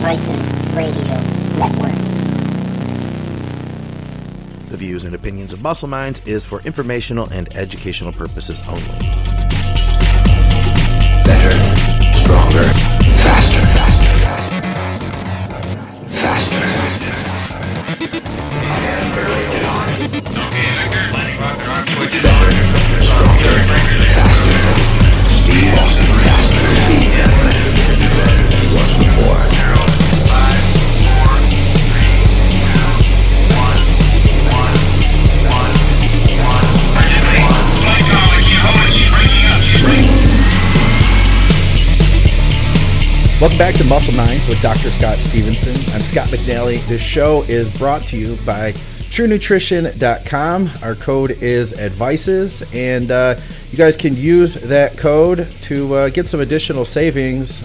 Vices Radio Network. The views and opinions of Muscle Minds is for informational and educational purposes only. Better, stronger, faster. Early on. Better, stronger, faster. Speed, faster. Once before. Welcome back to Muscle Minds with Dr. Scott Stevenson. I'm Scott McNally. This show is brought to you by TrueNutrition.com. Our code is ADVICES, and you guys can use that code to get some additional savings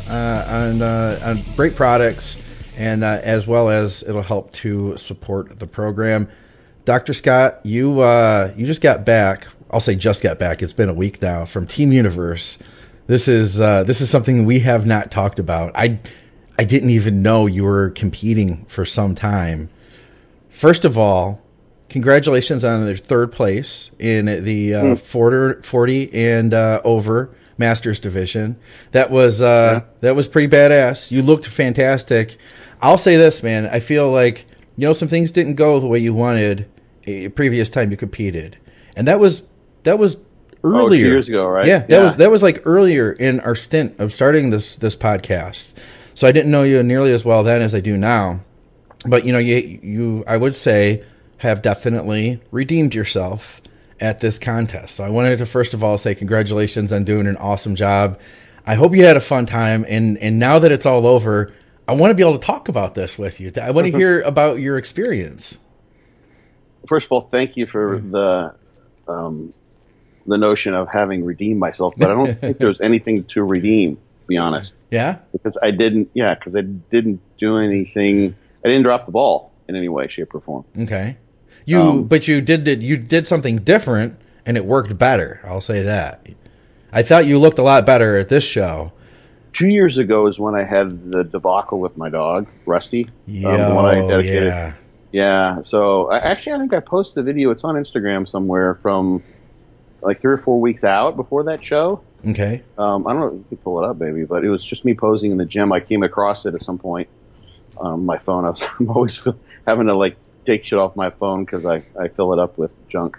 on great products, and as well as it'll help to support the program. Dr. Scott, you just got back. I'll say just got back. It's been a week now from Team Universe. This is something we have not talked about. I didn't even know you were competing for some time. First of all, congratulations on the third place in the 40 and over Masters division. That was pretty badass. You looked fantastic. I'll say this, man. I feel like, some things didn't go the way you wanted a previous time you competed, and that was earlier. 2 years ago, right? Yeah, that was like earlier in our stint of starting this podcast. So I didn't know you nearly as well then as I do now. But you I would say have definitely redeemed yourself at this contest. So I wanted to first of all say congratulations on doing an awesome job. I hope you had a fun time, and now that it's all over, I want to be able to talk about this with you. I want to hear about your experience. First of all, thank you for the notion of having redeemed myself, but I don't think there's anything to redeem, to be honest. Yeah? Because I didn't do anything. I didn't drop the ball in any way, shape, or form. Okay. But you did something different, and it worked better. I'll say that. I thought you looked a lot better at this show. 2 years ago is when I had the debacle with my dog, Rusty. Yeah. The one I dedicated. Yeah. So I think I posted a video. It's on Instagram somewhere from like 3 or 4 weeks out before that show. Okay. I don't know if you can pull it up, baby, but it was just me posing in the gym. I came across it at some point on my phone. I'm always having to like take shit off my phone because I fill it up with junk.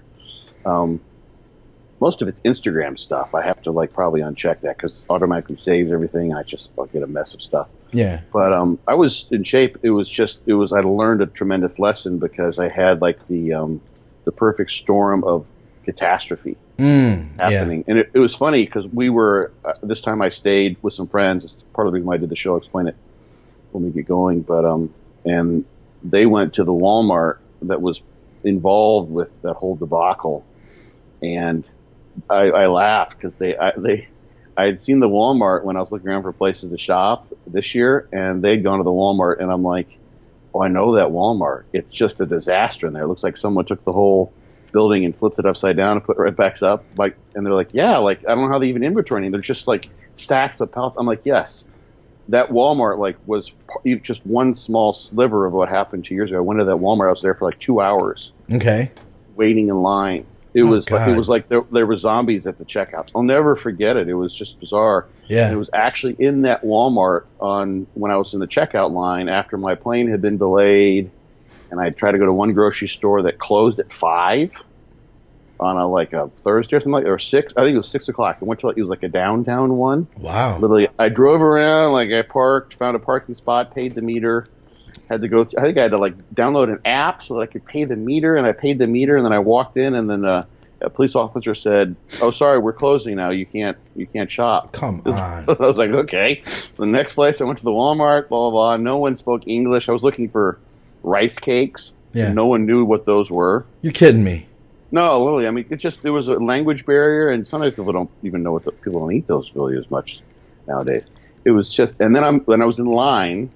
Most of it's Instagram stuff. I have to like probably uncheck that because it automatically saves everything. I'll get a mess of stuff. Yeah. But I was in shape. I learned a tremendous lesson because I had like the perfect storm of catastrophe happening. Yeah. And it was funny because we were, this time I stayed with some friends. It's part of the reason why I did the show. I'll explain it when we get going. But, and they went to the Walmart that was involved with that whole debacle. And I laughed because I had seen the Walmart when I was looking around for places to shop this year, and they'd gone to the Walmart, and I'm like, oh, I know that Walmart. It's just a disaster in there. It looks like someone took the whole building and flipped it upside down and put it right back up. Like, and they're like, yeah, like, I don't know how they even inventory anything. There's just like stacks of pallets. I'm like, yes, that Walmart like was just one small sliver of what happened 2 years ago. I went to that Walmart. I was there for like 2 hours. Okay. Waiting in line. It was like there were zombies at the checkouts. I'll never forget it. It was just bizarre. Yeah. And it was actually in that Walmart when I was in the checkout line after my plane had been delayed, and I tried to go to one grocery store that closed at 5 on a Thursday or something or 6. I think it was 6 o'clock. I went to it was like a downtown one. Wow. Literally, I drove around, I parked, found a parking spot, paid the meter. Had to go. I think I had to download an app so that I could pay the meter, and I paid the meter, and then I walked in, and then a police officer said, "Oh, sorry, we're closing now. You can't shop." Come on. I was like, okay. The next place, I went to the Walmart. Blah blah blah. No one spoke English. I was looking for rice cakes. Yeah. And no one knew what those were. You're kidding me. No, literally. I mean, there was a language barrier, and sometimes people don't even know people don't eat those really as much nowadays. It was just, and then I was in line.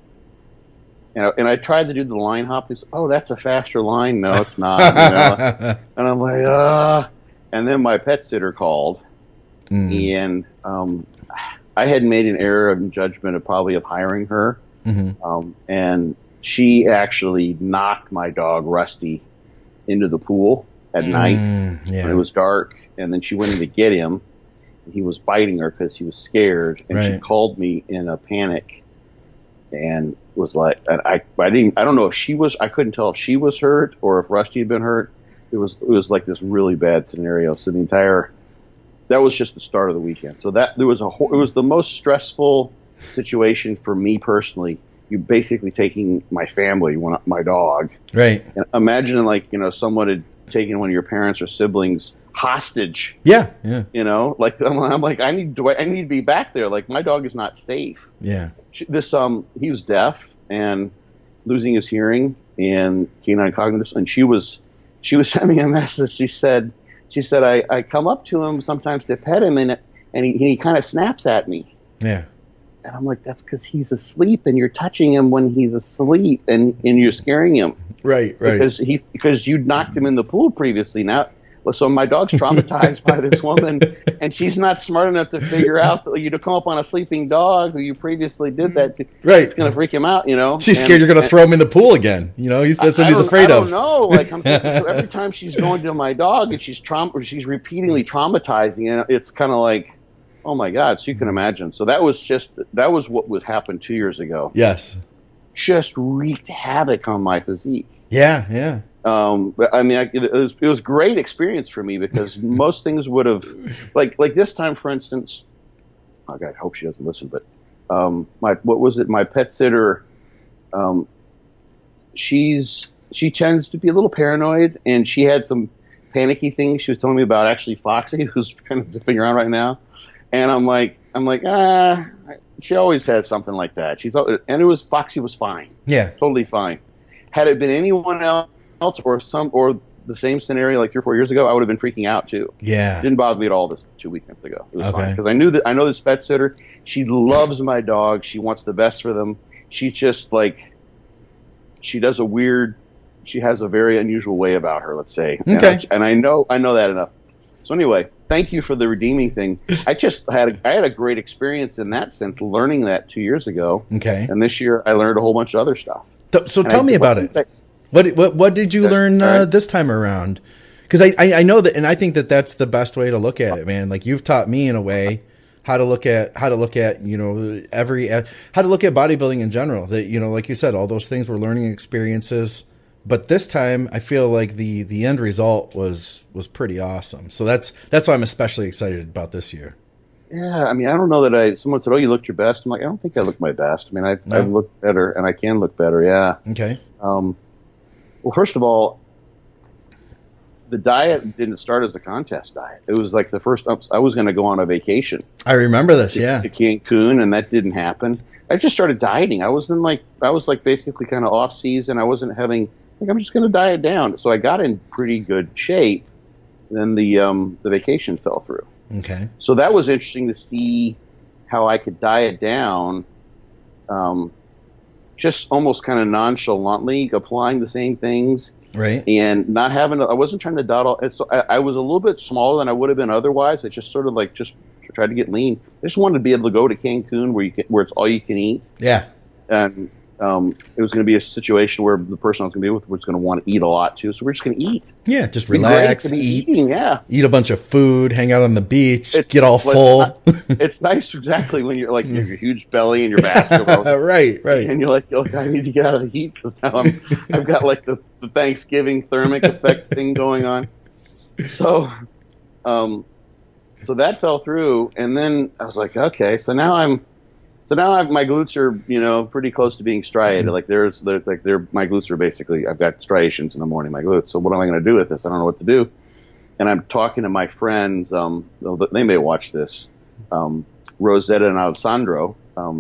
And I tried to do the line hop. Oh, that's a faster line. No, it's not. And I'm like, And then my pet sitter called, and I had made an error of judgment of hiring her And she actually knocked my dog Rusty into the pool at night when it was dark, and then she went in to get him. He was biting her because he was scared, and she called me in a panic and was like, I don't know if I couldn't tell if she was hurt or if Rusty had been hurt. It was like this really bad scenario. So that was just the start of the weekend. So it was the most stressful situation for me personally. You basically taking my family, my dog. Right. And imagine someone had taken one of your parents or siblings hostage. Yeah. Yeah. I'm like, I need to be back there. Like, my dog is not safe. Yeah. He was deaf and losing his hearing and canine cognitive. And she was sending me a message. She said, I come up to him sometimes to pet him and he kind of snaps at me. Yeah. And I'm like, that's because he's asleep and you're touching him when he's asleep and you're scaring him. Right. Because you knocked him in the pool previously. Now, so my dog's traumatized by this woman, and she's not smart enough to figure out that to come up on a sleeping dog who you previously did that to. Right. It's going to freak him out, She's scared you're going to throw him in the pool again. That's what he's afraid of. I don't know. Like, I'm thinking, so every time she's going to my dog and she's repeatedly traumatizing it, it's kind of like, oh my God. So you can imagine. So that was what was happened 2 years ago. Yes. Just wreaked havoc on my physique. Yeah. Yeah. But I mean, it was a great experience for me because most things would have, like this time, for instance. Oh God, I hope she doesn't listen. But my pet sitter, she tends to be a little paranoid, and she had some panicky things she was telling me about. Actually, Foxy, who's kind of zipping around right now, and I'm like, she always has something like that. And Foxy was fine. Yeah, totally fine. Had it been anyone else or the same scenario like 3 or 4 years ago, I would have been freaking out too. Yeah, it didn't bother me at all this 2 weekends ago. It was fine because I know this pet sitter. She loves my dog. She wants the best for them. She's just like, she has a very unusual way about her. Let's say, and I know that enough. So anyway, thank you for the redeeming thing. I had a great experience in that sense, learning that 2 years ago. Okay, and this year I learned a whole bunch of other stuff. So tell me about it. What did you learn this time around? Because I know that, and I think that's the best way to look at it, man. Like, you've taught me in a way how to look at how to look at bodybuilding in general. That, like you said, all those things were learning experiences. But this time, I feel like the end result was pretty awesome. So that's why I'm especially excited about this year. Yeah, I mean, I don't know that someone said, "Oh, you looked your best." I'm like, I don't think I looked my best. I mean, I've looked better, and I can look better. Yeah. Okay. Well, first of all, the diet didn't start as a contest diet. It was like the first I was going to go on a vacation. I remember this, yeah. To Cancun, and that didn't happen. I just started dieting. I was basically kind of off season. I wasn't having, I'm just going to diet down. So I got in pretty good shape. Then the vacation fell through. Okay. So that was interesting to see how I could diet down, just almost kind of nonchalantly applying the same things. Right. And not having I wasn't trying to dawdle. So I was a little bit smaller than I would have been otherwise. I just sort of just tried to get lean. I just wanted to be able to go to Cancun where it's all you can eat. Yeah. And it was going to be a situation where the person I was going to be with was going to want to eat a lot too. So we're just going to eat. Yeah, just relax, eat, eating, eat a bunch of food, hang out on the beach, get all full. It's nice, exactly, when you're like, you have your huge belly and your basketball. right. And you're like, I need to get out of the heat because now I've got like the Thanksgiving thermic effect thing going on. So that fell through, and then I was like, okay, so now my glutes are, pretty close to being striated. Like my glutes are basically, I've got striations in the morning, my glutes. So what am I going to do with this? I don't know what to do. And I'm talking to my friends, they may watch this, Rosetta and Alessandro,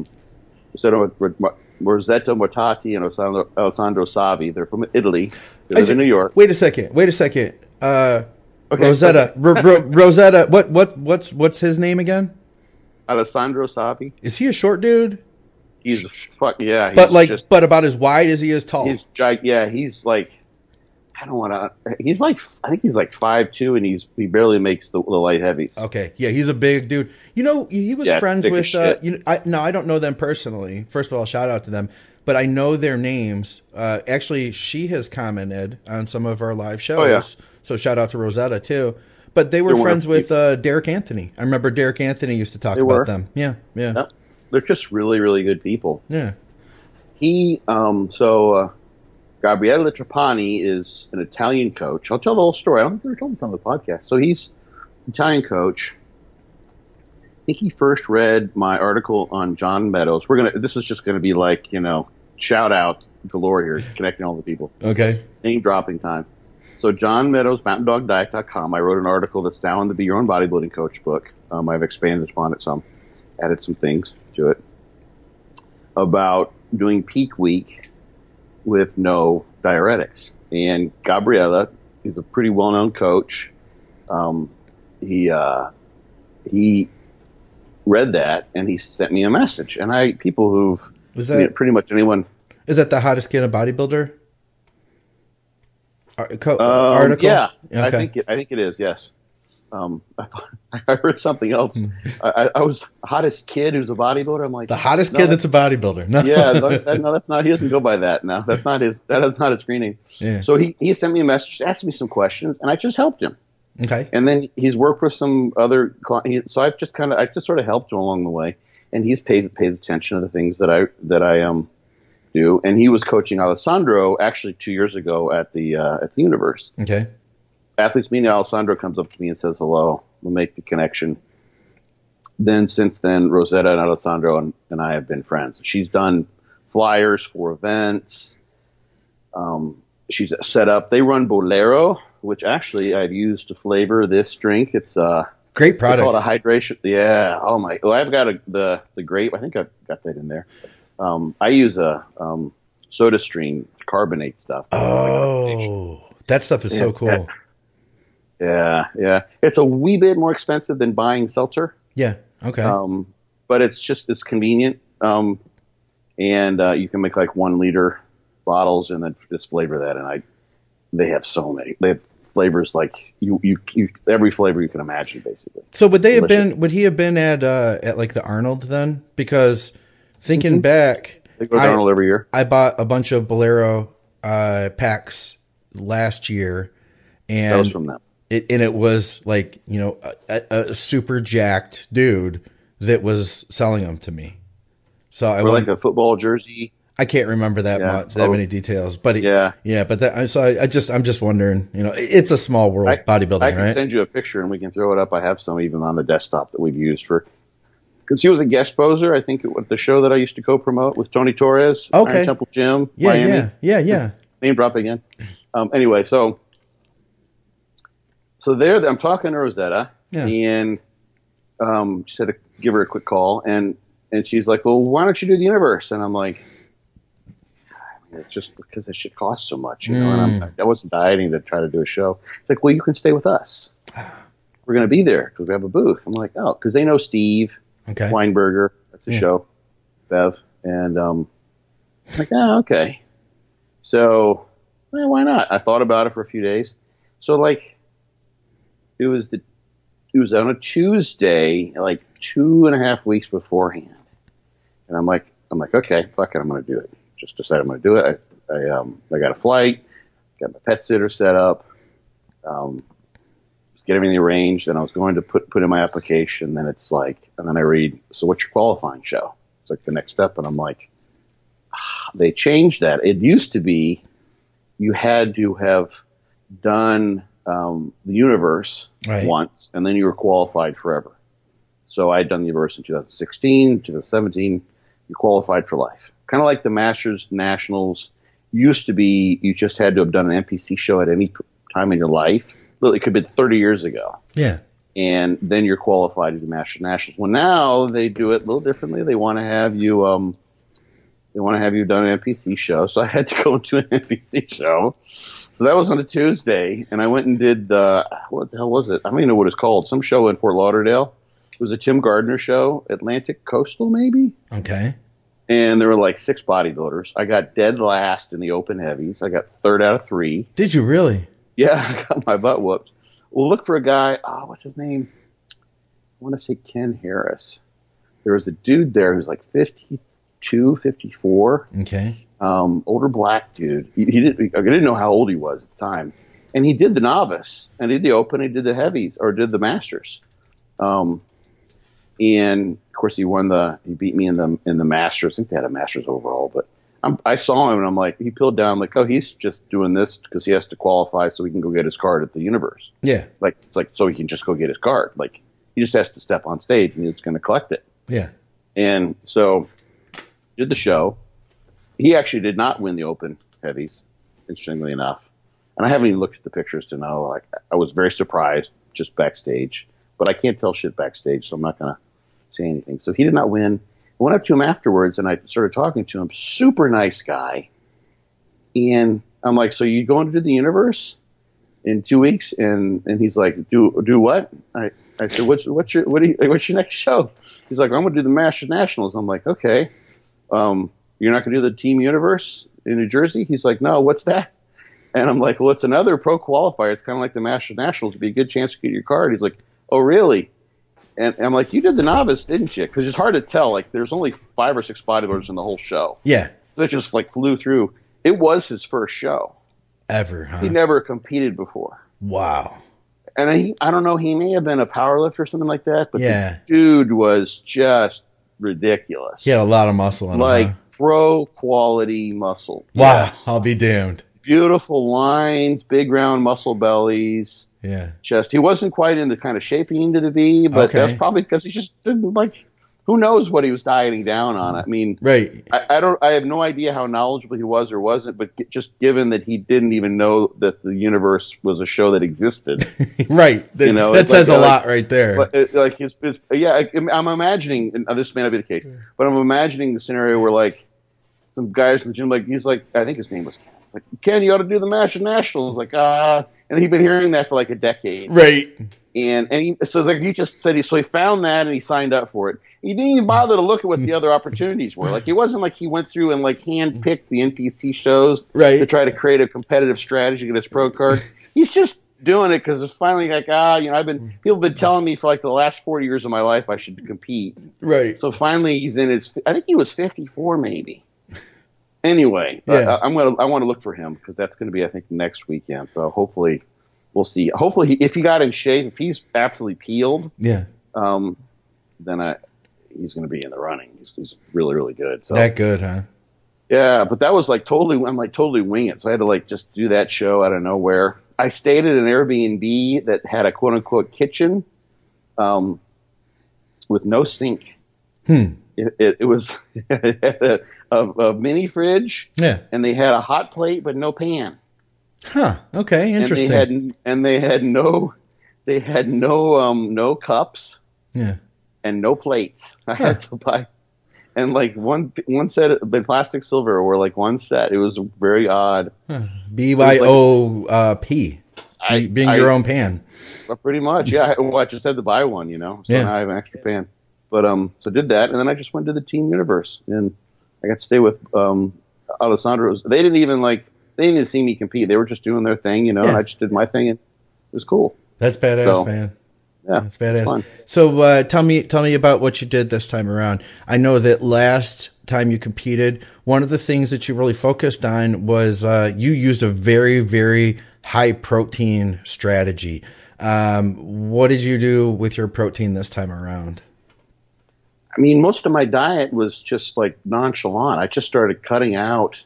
Rosetta Mortati and Alessandro Savi. They're from Italy. They live in New York. Wait a second. Okay. Rosetta, Rosetta, what's his name again? Alessandro Savi. Is he a short dude? He's yeah. But about as wide as he is tall. He's like I don't want to. He's like, I think he's like 5'2", and he barely makes the light heavy. Okay, yeah, he's a big dude. You know, he was friends thick as with. shit. I don't know them personally. First of all, shout out to them. But I know their names. Actually, she has commented on some of our live shows. Oh, yeah. So shout out to Rosetta too. But they were They're friends wonderful with Derek Anthony. I remember Derek Anthony used to talk about were. them. Yeah. Yep. They're just really, really good people. Yeah. Gabriele Trapani is an Italian coach. I'll tell the whole story. I don't think we ever told this on the podcast. So he's an Italian coach. I think he first read my article on John Meadows. This is just gonna be like, shout out galore here, connecting all the people. Okay. Name dropping time. So John Meadows, MountainDogDiet.com. I wrote an article that's now in the Be Your Own Bodybuilding Coach book. I've expanded upon it some, added some things to it about doing peak week with no diuretics. And Gabriella, he's a pretty well-known coach. He read that and he sent me a message. And people who've pretty much anyone. Is that the hottest kid in bodybuilder? Article? Yeah, Okay. I think it is. Yes. I heard something else. I was the hottest kid who's a bodybuilder. I'm like The hottest kid that's a bodybuilder. No. Yeah, no, that's not. He doesn't go by that. No, that's not his. That is not his screening. Yeah. So he sent me a message, asked me some questions, and I just helped him. Okay. And then he's worked with some other clients. So I just sort of helped him along the way, and he's pays attention to the things that I do. And he was coaching Alessandro actually 2 years ago at the Universe. Okay. Athletes meeting, Alessandro comes up to me and says hello. We'll make the connection. Then since then, Rosetta and Alessandro and I have been friends. She's done flyers for events. She's set up. They run Bolero, which actually I've used to flavor this drink. It's great product. Called a hydration. Yeah. Oh my. Well, I've got the grape. I think I've got that in there. I use a SodaStream carbonate stuff. Oh, that stuff is so cool. Yeah. It's a wee bit more expensive than buying seltzer. Yeah. Okay. But it's convenient. And you can make like 1 liter bottles and then just flavor that. And they have so many. They have flavors like you every flavor you can imagine, basically. So would he have been at like the Arnold then? Because thinking back, they go to Arnold every year. I bought a bunch of Bolero packs last year, and that was from them. It was like, a super jacked dude that was selling them to me. So I like a football jersey. I can't remember that many details, but I'm just wondering, it's a small world, bodybuilding, I can right? send you a picture and we can throw it up. I have some even on the desktop that we've used because he was a guest poser, I think, at the show that I used to co-promote with Tony Torres, okay. Iron Temple Gym, Miami. Yeah. Name drop again. Anyway, so there, I'm talking to Rosetta, and she said to give her a quick call, and she's like, well, why don't you do the Universe? And I'm like, it's just because that shit costs so much, and I wasn't dieting to try to do a show. It's like, well, you can stay with us. We're going to be there because we have a booth. I'm like, oh, because they know Steve Weinberger. That's the show, Bev. And I'm like, oh, okay. So, why not? I thought about it for a few days. So, like, it was on a Tuesday, like 2.5 weeks beforehand. And I'm like, okay, fuck it, I'm going to do it. Just decided I'm going to do it. I got a flight, got my pet sitter set up, get everything arranged, and I was going to put in my application. Then it's like, and then I read, so what's your qualifying show? It's like the next step, and I'm like, they changed that. It used to be you had to have done the Universe once, and then you were qualified forever. So I'd done the Universe in 2016, 2017. You qualified for life. Kind of like the Masters Nationals used to be, you just had to have done an NPC show at any time in your life. It could have been 30 years ago. Yeah. And then you're qualified to do Masters Nationals. Well, now they do it a little differently. They want to have you done an NPC show. So I had to go to an NPC show. So that was on a Tuesday, and I went and did what the hell was it? I don't even know what it's called. Some show in Fort Lauderdale. It was a Tim Gardner show, Atlantic Coastal, maybe. Okay. And there were like 6 bodybuilders. I got dead last in the open heavies. I got 3rd out of 3. Did you really? Yeah, I got my butt whooped. We'll look for a guy. Oh, what's his name? I want to say Ken Harris. There was a dude there who's like 52, 54. Okay. Older black dude. I didn't know how old he was at the time. And he did the novice, and he did the open, he did the heavies, or did the masters. And of course, he beat me in the masters. I think they had a masters overall, but I saw him and I'm like, he peeled down. I'm like, oh, he's just doing this because he has to qualify so he can go get his card at the Universe. Yeah. Like, it's like, so he can just go get his card. Like, he just has to step on stage and he's going to collect it. Yeah. And so did the show. He actually did not win the open heavies, interestingly enough. And I haven't even looked at the pictures to know. Like, I was very surprised just backstage, but I can't tell shit backstage, so I'm not going to say anything. So he did not win. I went up to him afterwards and I started talking to him. Super nice guy. And I'm like, so you going to do the Universe in 2 weeks? And he's like, do what? I said, what's your next show? He's like, I'm going to do the Masters Nationals. I'm like, okay. You're not going to do the Team Universe in New Jersey? He's like, no, what's that? And I'm like, well, it's another pro qualifier. It's kind of like the Masters Nationals. It'd be a good chance to get your card. He's like, oh, really? And I'm like, you did the novice, didn't you? Because it's hard to tell. Like, there's only 5 or 6 bodybuilders in the whole show. Yeah. That just, like, flew through. It was his first show. Ever, huh? He never competed before. Wow. And I don't know, he may have been a powerlifter or something like that, but yeah, the dude was just ridiculous. He had a lot of muscle in like, him. Huh? pro quality muscle. Wow. Yes. I'll be damned. Beautiful lines, big round muscle bellies. Yeah. Just, he wasn't quite in the kind of shape he needed to be, but Okay. that's probably because he just didn't like, who knows what he was dieting down on. I mean, Right. I have no idea how knowledgeable he was or wasn't, but just given that he didn't even know that the Universe was a show that existed. Right. You know, that it's says like, a lot right there. But I'm imagining, and this may not be the case, but I'm imagining the scenario where like some guys in the gym, like he's like, I think his name was Ken. Like, Ken, you ought to do the Masters Nationals. Like, and he'd been hearing that for like a decade. Right. So it's like he just said so he found that and he signed up for it. He didn't even bother to look at what the other opportunities were. Like, it wasn't like he went through and like handpicked the NPC shows Right. to try to create a competitive strategy to get his pro card. He's just doing it because it's finally like, people have been telling me for like the last 40 years of my life I should compete. Right. So finally he's in I think he was 54 maybe. Anyway, Yeah. I want to look for him because that's going to be, I think, next weekend. So hopefully we'll see. Hopefully if he got in shape, if he's absolutely peeled, Yeah. then he's going to be in the running. He's really, really good. So That good, huh? yeah, but that was like totally wing it. So I had to like just do that show out of nowhere. I stayed at an Airbnb that had a quote unquote kitchen, with no sink. It was it had a mini fridge. Yeah. And they had a hot plate but no pan. Huh. Okay. Interesting. And they had no cups. Yeah. And no plates. I had to buy, and like one set of plastic silverware were like one set. It was very odd. BYOP. Being your own pan. Pretty much, yeah. I just had to buy one, So Yeah. now I have an extra pan. But so did that, and then I just went to the Team Universe, and I got to stay with Alessandro. They didn't even see me compete. They were just doing their thing, And I just did my thing, and it was cool. That's badass, So, man. Yeah, That's badass. fun. So tell me about what you did this time around. I know that last time you competed, one of the things that you really focused on was you used a very, very high protein strategy. What did you do with your protein this time around? I mean, most of my diet was just like nonchalant. I just started cutting out.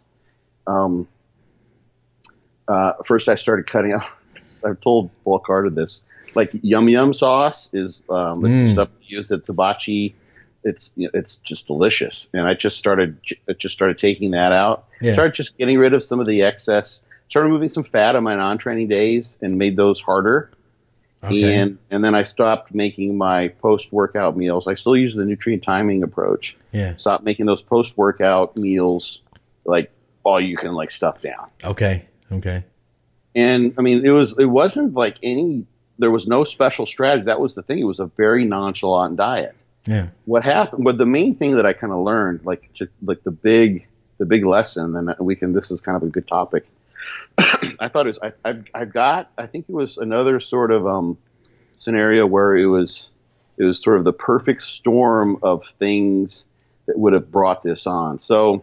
First, I started cutting out. I've told Paul Carter this. Like yum sauce is it's the stuff you use at hibachi. It's just delicious, and I just started taking that out. Yeah. Started just getting rid of some of the excess. Started moving some fat on my non-training days and made those harder. Okay. And then I stopped making my post-workout meals. I still use the nutrient timing approach. Yeah. Stopped making those post-workout meals like all you can like stuff down. Okay. And I mean, it wasn't like there was no special strategy. That was the thing. It was a very nonchalant diet. Yeah. what happened, but the main thing that I kind of learned, like the big lesson, and this is kind of a good topic. I thought it was, I think it was another sort of, scenario where it was sort of the perfect storm of things that would have brought this on. So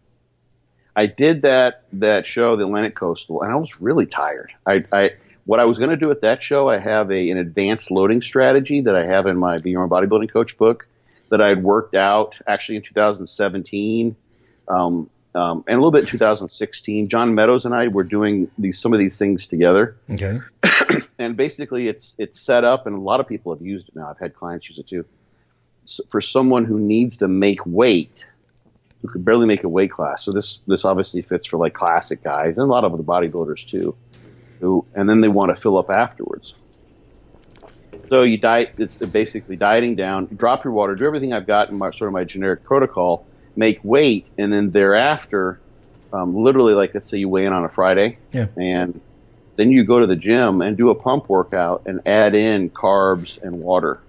I did that show, the Atlantic Coastal, and I was really tired. What I was going to do at that show, I have an advanced loading strategy that I have in my Be Your Own Bodybuilding Coach book that I had worked out actually in 2017, and a little bit in 2016. John Meadows and I were doing some of these things together. Okay. And basically, it's set up, and a lot of people have used it now. I've had clients use it too. So for someone who needs to make weight, who could barely make a weight class. So this obviously fits for like classic guys and a lot of the bodybuilders too. And then they want to fill up afterwards. So you diet. It's basically dieting down. Drop your water. Do everything I've got in my generic protocol. Make weight, and then thereafter, literally, like let's say you weigh in on a Friday, and then you go to the gym and do a pump workout and add in carbs and water.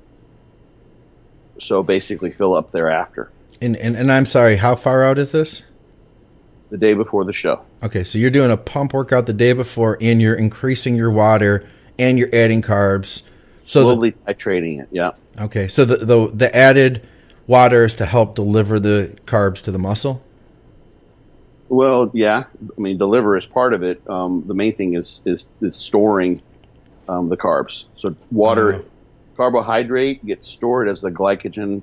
So basically, fill up thereafter. And I'm sorry, how far out is this? The day before the show. Okay, so you're doing a pump workout the day before, and you're increasing your water, and you're adding carbs. So slowly titrating it, yeah. Okay, so the added water is to help deliver the carbs to the muscle? Well, yeah. I mean, deliver is part of it. The main thing is storing the carbs. So water, carbohydrate gets stored as the glycogen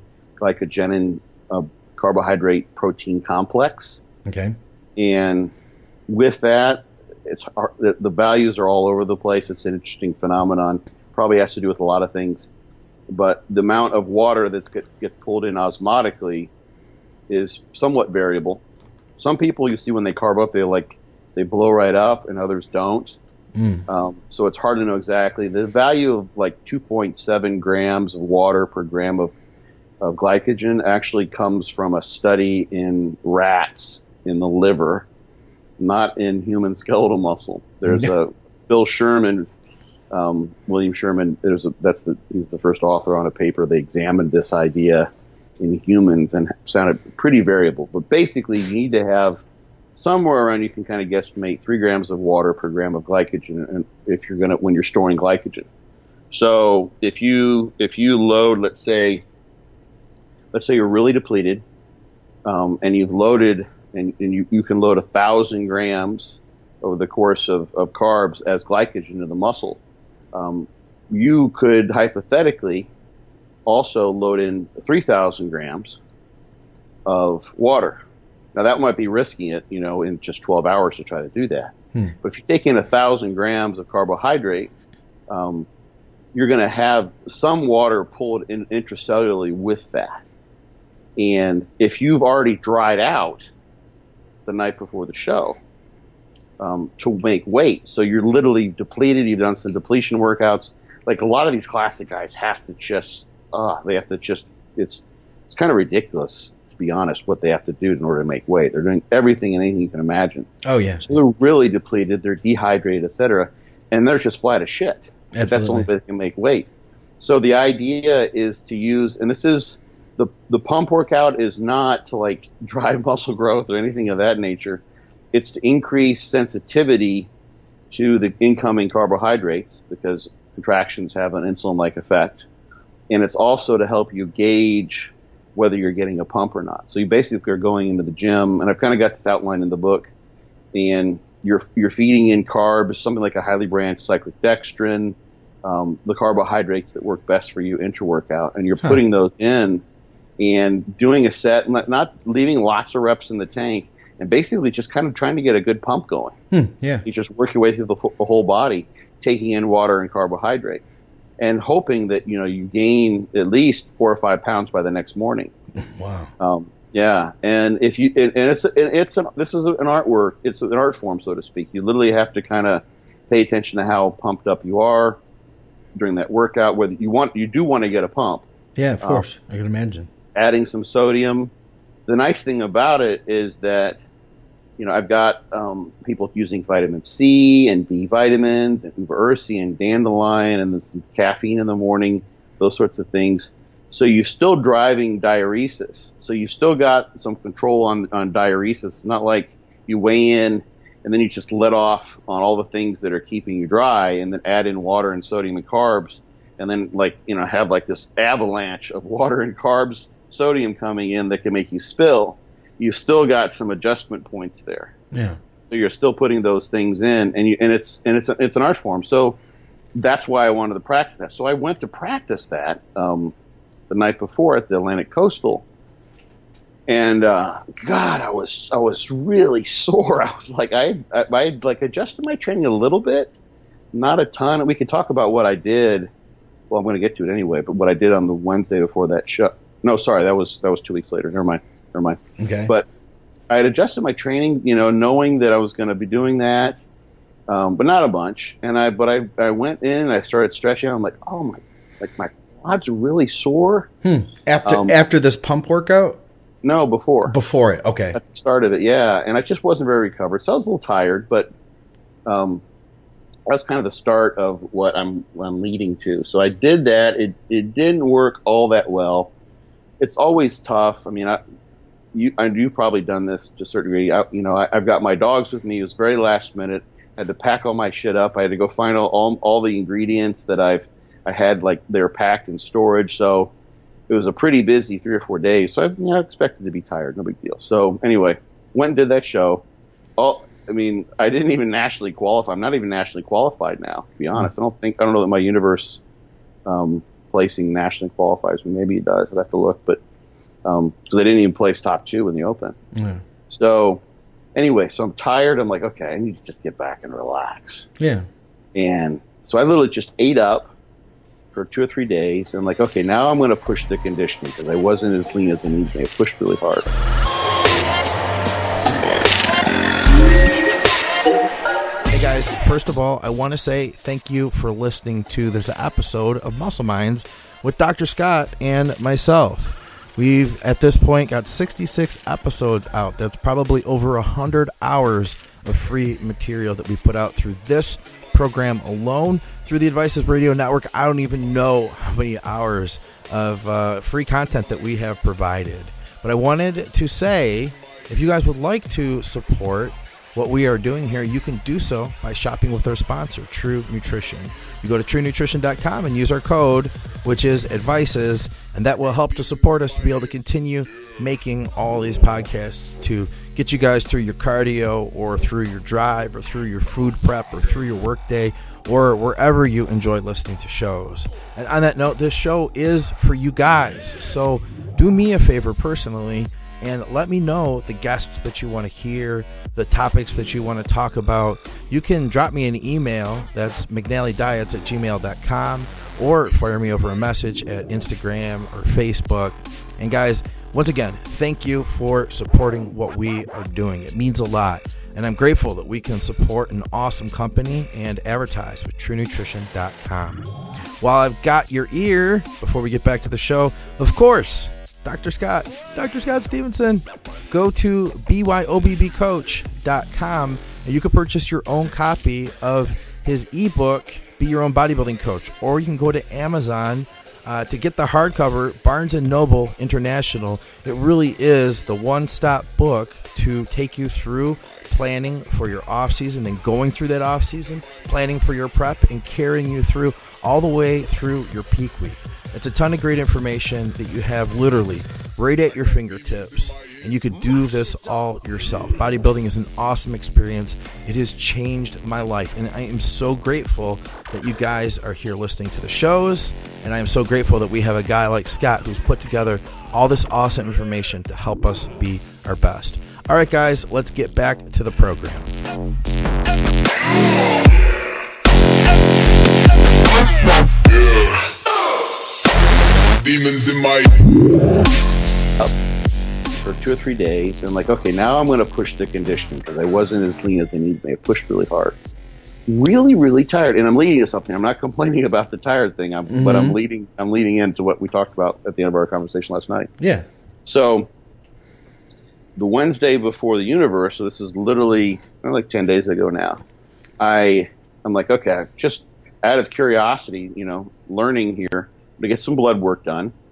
carbohydrate protein complex. Okay. And with that, the values are all over the place. It's an interesting phenomenon. Probably has to do with a lot of things. But the amount of water that gets pulled in osmotically is somewhat variable. Some people you see when they carb up, they blow right up, and others don't. So it's hard to know exactly. The value of like 2.7 grams of water per gram of glycogen actually comes from a study in rats in the liver, not in human skeletal muscle. There's a Bill Sherman, William Sherman. He's the first author on a paper. They examined this idea in humans and sounded pretty variable. But basically, you need to have somewhere around, you can kind of guesstimate 3 grams of water per gram of glycogen, and when you're storing glycogen. So if you load, let's say you're really depleted, and you've loaded, and you can load 1,000 grams over the course of carbs as glycogen to the muscle. You could hypothetically also load in 3,000 grams of water. Now that might be risking it, in just 12 hours to try to do that. But if you take in 1,000 grams of carbohydrate, you're going to have some water pulled in intracellularly with that. And if you've already dried out the night before the show to make weight, so you're literally depleted, you've done some depletion workouts. Like a lot of these classic guys have to it's kind of ridiculous, to be honest, what they have to do in order to make weight. They're doing everything and anything you can imagine. Oh, yeah. So they're really depleted, they're dehydrated, etc., and they're just flat as shit. Absolutely. That's the only way they can make weight. So the idea is to use, and this is, the pump workout is not to like drive muscle growth or anything of that nature. It's to increase sensitivity to the incoming carbohydrates because contractions have an insulin-like effect. And it's also to help you gauge whether you're getting a pump or not. So you basically are going into the gym, and I've kind of got this outlined in the book, and you're feeding in carbs, something like a highly branched cyclic dextrin, the carbohydrates that work best for you intra-workout, and you're putting those in and doing a set, not leaving lots of reps in the tank, and basically just kind of trying to get a good pump going. Yeah. You just work your way through the whole body, taking in water and carbohydrate, and hoping that you gain at least 4 or 5 pounds by the next morning. Wow. Yeah, and if you this is an artwork. It's an art form, so to speak. You literally have to kind of pay attention to how pumped up you are during that workout. Whether you do want to get a pump. Yeah, of course. I can imagine. Adding some sodium. The nice thing about it is that I've got people using vitamin C and B vitamins and uva ursi and dandelion and then some caffeine in the morning, those sorts of things. So you're still driving diuresis. So you still got some control on diuresis. It's not like you weigh in and then you just let off on all the things that are keeping you dry and then add in water and sodium and carbs and then have like this avalanche of water and carbs, sodium coming in that can make you spill. You've still got some adjustment points there. Yeah. So you're still putting those things in, and it's an art form. So that's why I wanted to practice that. So I went to practice that the night before at the Atlantic Coastal, and God, I was really sore. I was like, I like adjusted my training a little bit, not a ton. We could talk about what I did. Well, I'm going to get to it anyway. But what I did on the Wednesday before that show. No, sorry, that was 2 weeks later. Never mind. Okay. But I had adjusted my training, knowing that I was going to be doing that, but not a bunch. And I went in and I started stretching. I'm like, oh my quads are really sore. After this pump workout? No, before. Before it, okay. At the start of it, yeah. And I just wasn't very recovered, so I was a little tired. But that was kind of the start of what I'm leading to. So I did that. It didn't work all that well. It's always tough. I mean, you've probably done this to a certain degree. I've got my dogs with me. It was very last minute. I had to pack all my shit up. I had to go find all the ingredients that I had, like they're packed in storage. So it was a pretty busy 3 or 4 days. So I expected to be tired. No big deal. So anyway, went and did that show. I didn't even nationally qualify. I'm not even nationally qualified now, to be honest. I don't know that my universe placing nationally qualifies me. Maybe it does. I'd have to look, but so they didn't even place top 2 in the Open. Yeah. So anyway, so I'm tired. I'm like, okay, I need to just get back and relax. Yeah. And so I literally just ate up for 2 or 3 days. And I'm like, okay, now I'm going to push the conditioning because I wasn't as lean as I needed to be. I pushed really hard. Hey guys, first of all, I want to say thank you for listening to this episode of Muscle Minds with Dr. Scott and myself. We've, at this point, got 66 episodes out. That's probably over 100 hours of free material that we put out through this program alone. Through the Advices Radio Network, I don't even know how many hours of free content that we have provided. But I wanted to say, if you guys would like to support what we are doing here, you can do so by shopping with our sponsor, True Nutrition. You go to TrueNutrition.com and use our code, which is Advices, and that will help to support us to be able to continue making all these podcasts to get you guys through your cardio or through your drive or through your food prep or through your workday or wherever you enjoy listening to shows. And on that note, this show is for you guys. So do me a favor personally and let me know the guests that you want to hear, the topics that you want to talk about. You can drop me an email. That's mcnallydiets@gmail.com, or fire me over a message at Instagram or Facebook. And guys, once again, thank you for supporting what we are doing. It means a lot. And I'm grateful that we can support an awesome company and advertise with TrueNutrition.com. While I've got your ear, before we get back to the show, of course, Dr. Scott Stevenson. Go to byobbcoach.com and you can purchase your own copy of his ebook, Be Your Own Bodybuilding Coach. Or you can go to Amazon to get the hardcover, Barnes & Noble International. It really is the one-stop book to take you through planning for your off-season, then going through that off-season, planning for your prep, and carrying you through all the way through your peak week. It's a ton of great information that you have literally right at your fingertips, and you could do this all yourself. Bodybuilding is an awesome experience. It has changed my life, and I am so grateful that you guys are here listening to the shows, and I am so grateful that we have a guy like Scott who's put together all this awesome information to help us be our best. All right, guys, let's get back to the program. Demons in my Up for 2 or 3 days, and I'm like, okay, now I'm going to push the conditioning because I wasn't as lean as I needed to be. I pushed really hard. Really, really tired, and I'm leading to something. I'm not complaining about the tired thing, but I'm leading into what we talked about at the end of our conversation last night. Yeah. So the Wednesday before the universe, so this is literally like 10 days ago now, I'm like, okay, just out of curiosity, learning here, to get some blood work done.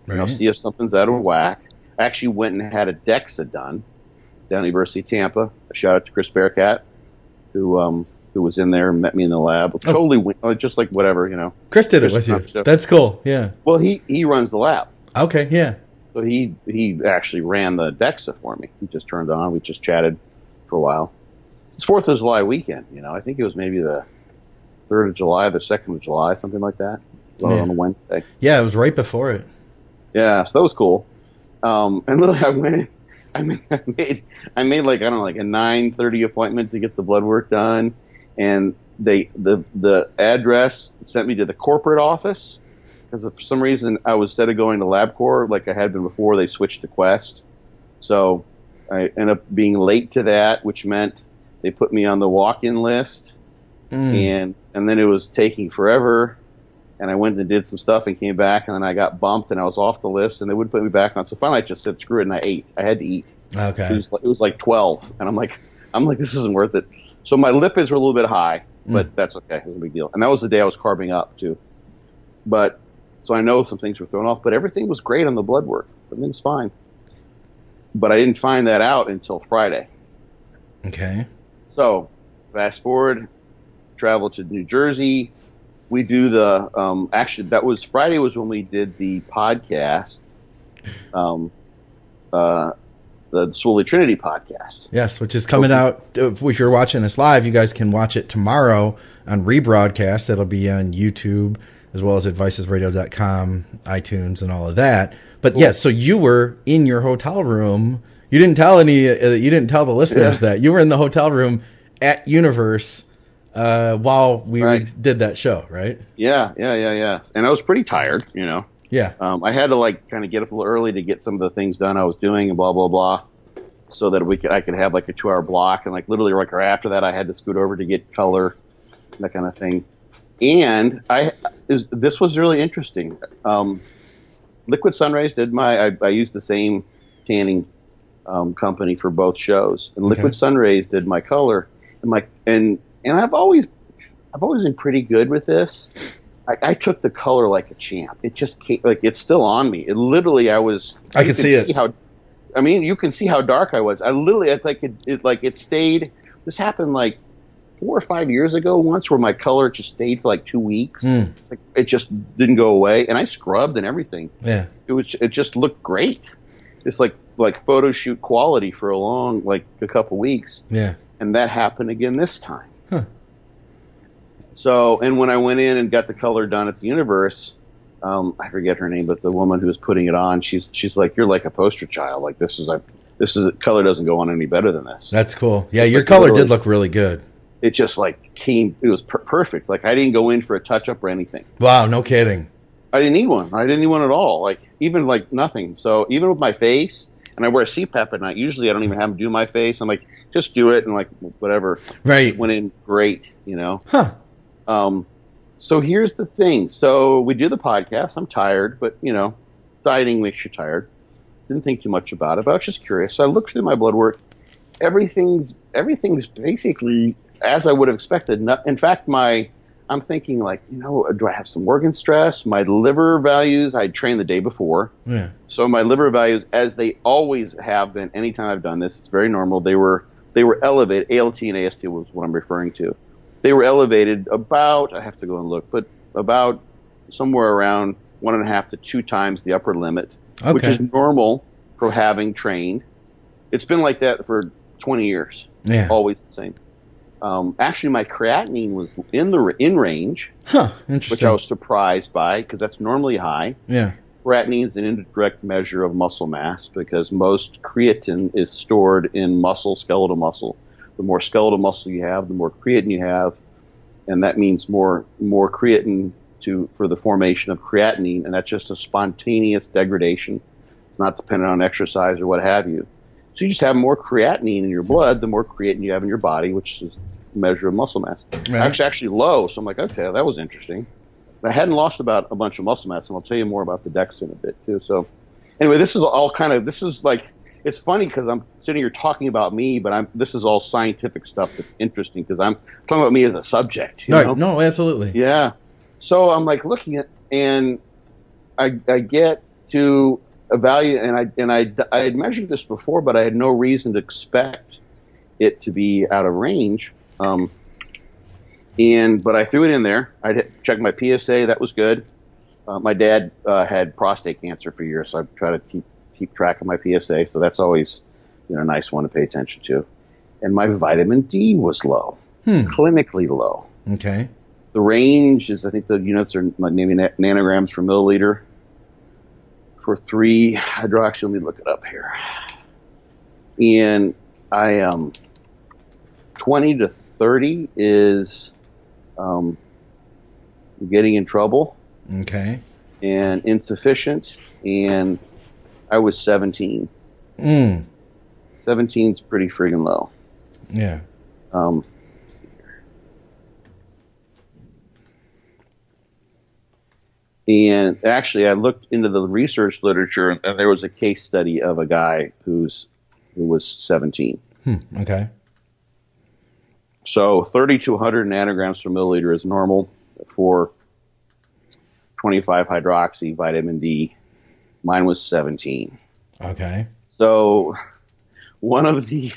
Right. see if something's out of whack. I actually went and had a DEXA done down at University of Tampa. A shout out to Chris Bearcat, who was in there and met me in the lab. Totally, just like whatever, Chris did it with you. Stuff. That's cool. Yeah. Well, he runs the lab. Okay. Yeah. So he actually ran the DEXA for me. He just turned on. We just chatted for a while. It's 4th of July weekend. I think it was maybe the 3rd of July, the 2nd of July, something like that. On a Wednesday. Yeah, it was right before it. Yeah, so that was cool. And literally, I went in. I made like a 9:30 appointment to get the blood work done, and the address sent me to the corporate office because for some reason I was, instead of going to LabCorp like I had been before, they switched to Quest. So I ended up being late to that, which meant they put me on the walk-in list, and then it was taking forever. And I went and did some stuff and came back, and then I got bumped, and I was off the list, and they wouldn't put me back on. So finally, I just said, "Screw it," and I ate. I had to eat. Okay. It was like 12, and I'm like, this isn't worth it. So my lipids were a little bit high, but that's okay. It was a big deal. And that was the day I was carbing up too. But so I know some things were thrown off, but everything was great on the blood work. Everything was fine. But I didn't find that out until Friday. Okay. So fast forward, travel to New Jersey. We do the actually that was Friday was when we did the podcast, the Swoley Trinity podcast. Yes, which is coming out. If you're watching this live, you guys can watch it tomorrow on rebroadcast. That'll be on YouTube as well as advicesradio.com, iTunes, and all of that. But cool. Yes, so you were in your hotel room. You didn't tell you didn't tell the listeners that you were in the hotel room at Universe. While we did that show, right? Yeah. And I was pretty tired, Yeah. I had to kind of get up a little early to get some of the things done I was doing and blah, blah, blah, so that I could have a 2-hour block. And literally right after that, I had to scoot over to get color, that kind of thing. And this was really interesting. Liquid Sunrays did I used the same tanning company for both shows. And Liquid Sunrays did my color. And I've always been pretty good with this. I took the color like a champ. It just came, it's still on me. It literally, I can see it. You can see how dark I was. I literally, it stayed. This happened 4 or 5 years ago once, where my color just stayed for 2 weeks. It's it just didn't go away, and I scrubbed and everything. Yeah, it just looked great. It's like photo shoot quality for a couple weeks. Yeah, and that happened again this time. Huh. So, and when I went in and got the color done at the Universe, I forget her name, but the woman who was putting it on, she's like, "You're like a poster child. This is color doesn't go on any better than this." That's cool. Yeah, your color did look really good. It just it was perfect. I didn't go in for a touch up or anything. Wow, no kidding. I didn't need one. I didn't need one at all. Even nothing. So even with my face, and I wear a CPAP at night. Usually I don't even have them do my face. I'm just do it and whatever. Right. Went in great, Huh. So here's the thing. So we do the podcast. I'm tired, but dieting makes you tired. Didn't think too much about it, but I was just curious. So I looked through my blood work. Everything's basically as I would have expected. In fact, I'm thinking do I have some organ stress? My liver values, I trained the day before. Yeah. So my liver values, as they always have been, anytime I've done this, it's very normal. They were elevated. ALT and AST was what I'm referring to. They were elevated about, I have to go and look, but about somewhere around 1.5 to 2 times the upper limit, which is normal for having trained. It's been like that for 20 years. Yeah. Always the same. Actually, my creatinine was in range, interesting. which I was surprised by because that's normally high. Yeah. Creatinine is an indirect measure of muscle mass because most creatine is stored in skeletal muscle. The more skeletal muscle you have, the more creatine you have, and that means more creatine for the formation of creatinine, and that's just a spontaneous degradation. It's not dependent on exercise or what have you. So you just have more creatinine in your blood, the more creatine you have in your body, which is a measure of muscle mass. Right. Actually low, so I'm like, okay, that was interesting. But I hadn't lost about a bunch of muscle mass, and I'll tell you more about the DEXA in a bit too. So anyway, this is it's funny because I'm sitting here talking about me, but this is all scientific stuff that's interesting because I'm talking about me as a subject. You know? No, absolutely. Yeah. So I'm looking at, and I get to evaluate, and I had measured this before, but I had no reason to expect it to be out of range. But I threw it in there. I checked my PSA. That was good. My dad had prostate cancer for years, so I try to keep track of my PSA. So that's always, a nice one to pay attention to. And my vitamin D was low, clinically low. Okay. The range is, I think the units are like maybe nanograms per milliliter for 3-hydroxy. Let me look it up here. And 20 to 30 is getting in trouble. Okay. And insufficient. And I was 17. 17's pretty friggin' low. Yeah. And actually, I looked into the research literature, and there was a case study of a guy who was 17. Okay. So 30 to 100 nanograms per milliliter is normal for 25 hydroxy vitamin D. Mine was 17. Okay. So one of the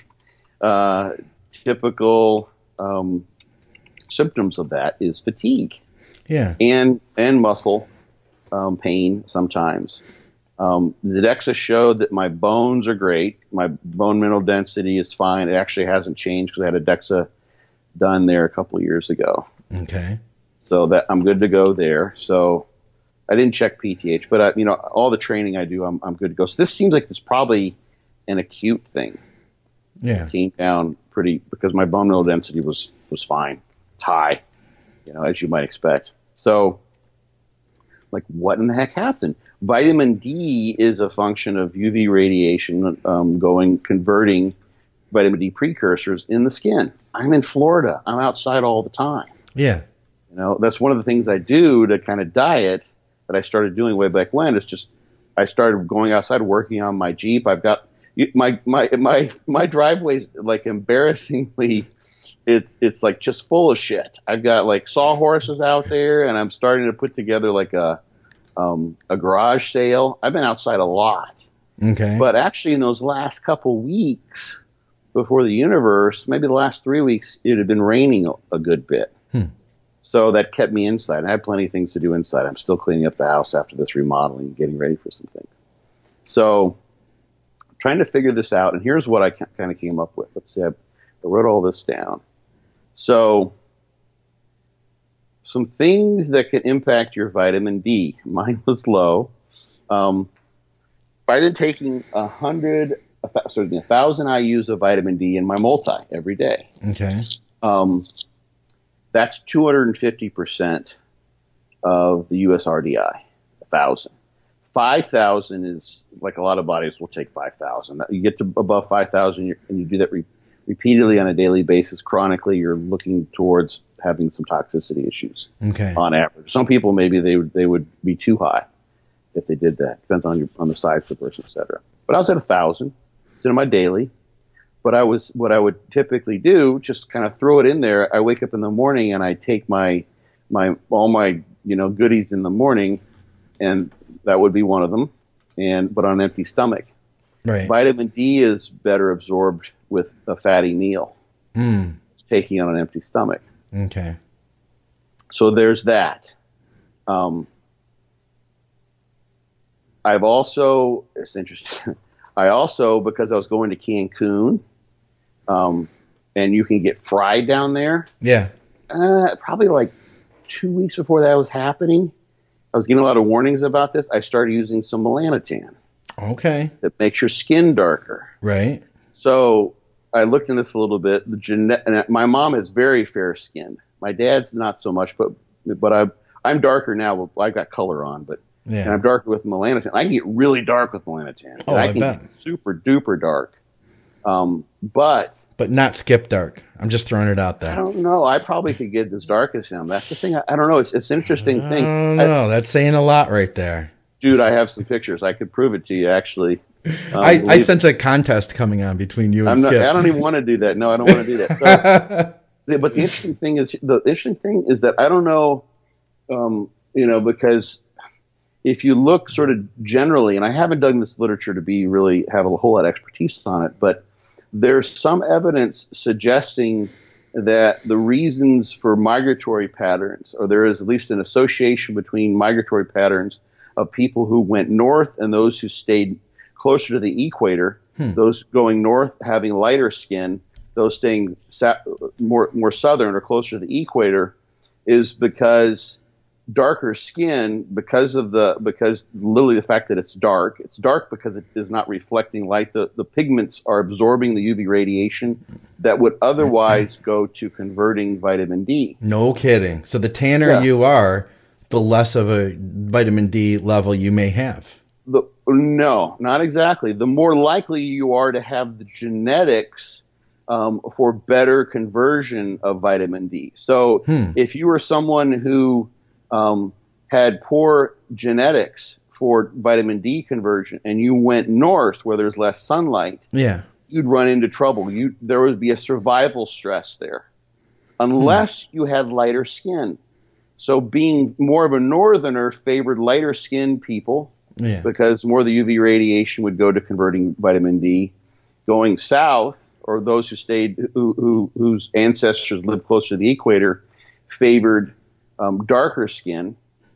typical symptoms of that is fatigue. Yeah. And muscle pain sometimes. The DEXA showed that my bones are great. My bone mineral density is fine. It actually hasn't changed because I had a DEXA done there a couple of years ago. Okay. So that I'm good to go there. So I didn't check PTH, but all the training I do, I'm good to go. So this seems like it's probably an acute thing. Yeah. It came down pretty because my bone mineral density was fine. It's high, as you might expect. So, like, what in the heck happened? Vitamin D is a function of UV radiation converting vitamin D precursors in the skin. I'm in Florida. I'm outside all the time. Yeah. That's one of the things I do to kind of diet that I started doing way back when. It's just I started going outside, working on my Jeep. I've got my driveway's like embarrassingly. It's like just full of shit. I've got like sawhorses out there, and I'm starting to put together like a garage sale. I've been outside a lot. Okay. But actually, in those last couple weeks before the universe, maybe the last 3 weeks, it had been raining a good bit. So that kept me inside. I had plenty of things to do inside. I'm still cleaning up the house after this remodeling, getting ready for some things. So trying to figure this out, and here's what I kind of came up with. Let's see, I wrote all this down. So some things that can impact your vitamin D. Mine was low. I've been taking 1,000 IUs of vitamin D in my multi every day. Okay. That's 250% of the US RDI. 1,000. 5,000 is like a lot of bodies will take 5,000. You get to above 5,000 and you do that repeatedly on a daily basis, chronically, you're looking towards having some toxicity issues. Okay. On average. Some people maybe they would be too high if they did that. Depends on the size of the person, et cetera. But I was at 1,000. It's in my daily. But what I would typically do, just kind of throw it in there. I wake up in the morning and I take all my goodies in the morning, and that would be one of them. But on an empty stomach. Right. Vitamin D is better absorbed with a fatty meal. It's taking on an empty stomach. Okay. So there's that. It's interesting. I also, because I was going to Cancun, and you can get fried down there. Yeah. Probably like 2 weeks before that was happening, I was getting a lot of warnings about this. I started using some melanotan. Okay. That makes your skin darker. Right. So I looked into this a little bit. And my mom is very fair skinned. My dad's not so much, but I'm darker now. I've got color on, and I'm darker with melanotan. I can get really dark with melanotan. Oh, I I can bet. get super duper dark. But not skip dark. I'm just throwing it out I there. don't know. I probably could get as dark as him. That's the thing. I don't know. It's an interesting thing. I don't know. That's saying a lot right there. Dude, I have some pictures. I could prove it to you, actually. I sense a contest coming on between you and Skip. I don't even want to do that. No, I don't want to do that. So, but the interesting thing is that I don't know, because if you look sort of generally, and I haven't done this literature to be really have a whole lot of expertise on it, but there's some evidence suggesting that the reasons for migratory patterns, or there is at least an association between migratory patterns of people who went north and those who stayed closer to the equator, those going north having lighter skin, those staying more southern or closer to the equator, is because darker skin, because literally the fact that it's dark because it is not reflecting light. The pigments are absorbing the UV radiation that would otherwise go to converting vitamin D. No kidding. So the tanner you are, the less of a vitamin D level you may have. No, not exactly. The more likely you are to have the genetics for better conversion of vitamin D. So if you were someone who had poor genetics for vitamin D conversion and you went north where there's less sunlight, you'd run into trouble. There would be a survival stress there unless you had lighter skin. So being more of a northerner favored lighter skinned people because more of the UV radiation would go to converting vitamin D. Going south, or those who stayed, whose ancestors lived closer to the equator, favored darker skin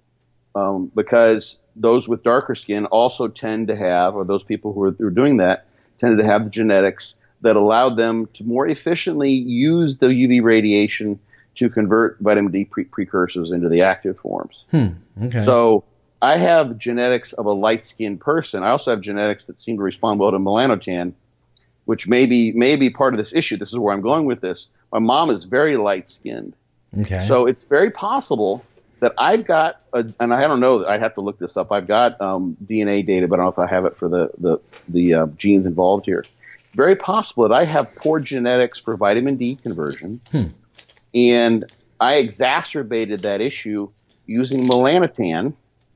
because those with darker skin also tend to have, or those people who are doing that, tended to have the genetics that allowed them to more efficiently use the UV radiation to convert vitamin D precursors into the active forms. Okay. So I have genetics of a light-skinned person. I also have genetics that seem to respond well to melanotan, which may be part of this issue. This is where I'm going with this. My mom is very light-skinned. Okay. So it's very possible that I've got, and I don't know, I'd have to look this up. I've got DNA data, but I don't know if I have it for the genes involved here. It's very possible that I have poor genetics for vitamin D conversion, and I exacerbated that issue using melanotan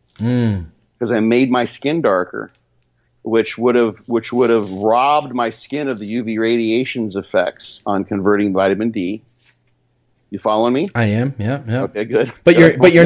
because I made my skin darker, which would have robbed my skin of the UV radiation's effects on converting vitamin D. You following me? I am. Yeah. Okay, good. But you're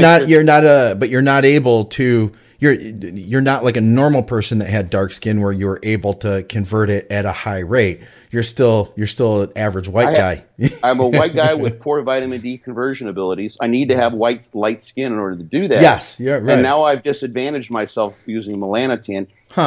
not able to. You're not like a normal person that had dark skin where you were able to convert it at a high rate. You're still an average white guy. I'm a white guy with poor vitamin D conversion abilities. I need to have light skin in order to do that. Yes, yeah, right. And now I've disadvantaged myself using melanotan.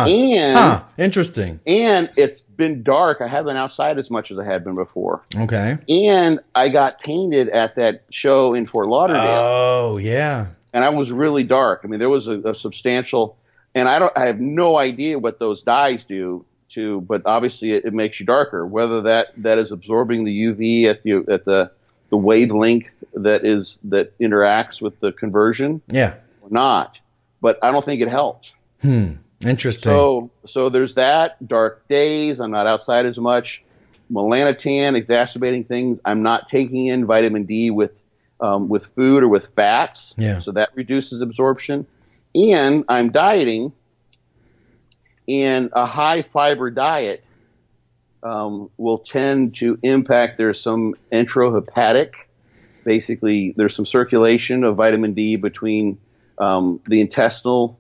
Interesting. And it's been dark. I haven't been outside as much as I had been before. Okay. And I got tainted at that show in Fort Lauderdale. Oh, yeah. And I was really dark. I mean, there was a substantial, and I have no idea what those dyes do to, but obviously it makes you darker. Whether that is absorbing the UV at the wavelength that interacts with the conversion, or not. But I don't think it helps. Interesting. So there's that. Dark days. I'm not outside as much. Melanotan exacerbating things. I'm not taking in vitamin D with food or with fats. Yeah. So that reduces absorption. And I'm dieting, and a high fiber diet will tend to impact. There's some enterohepatic. Basically, there's some circulation of vitamin D between the intestinal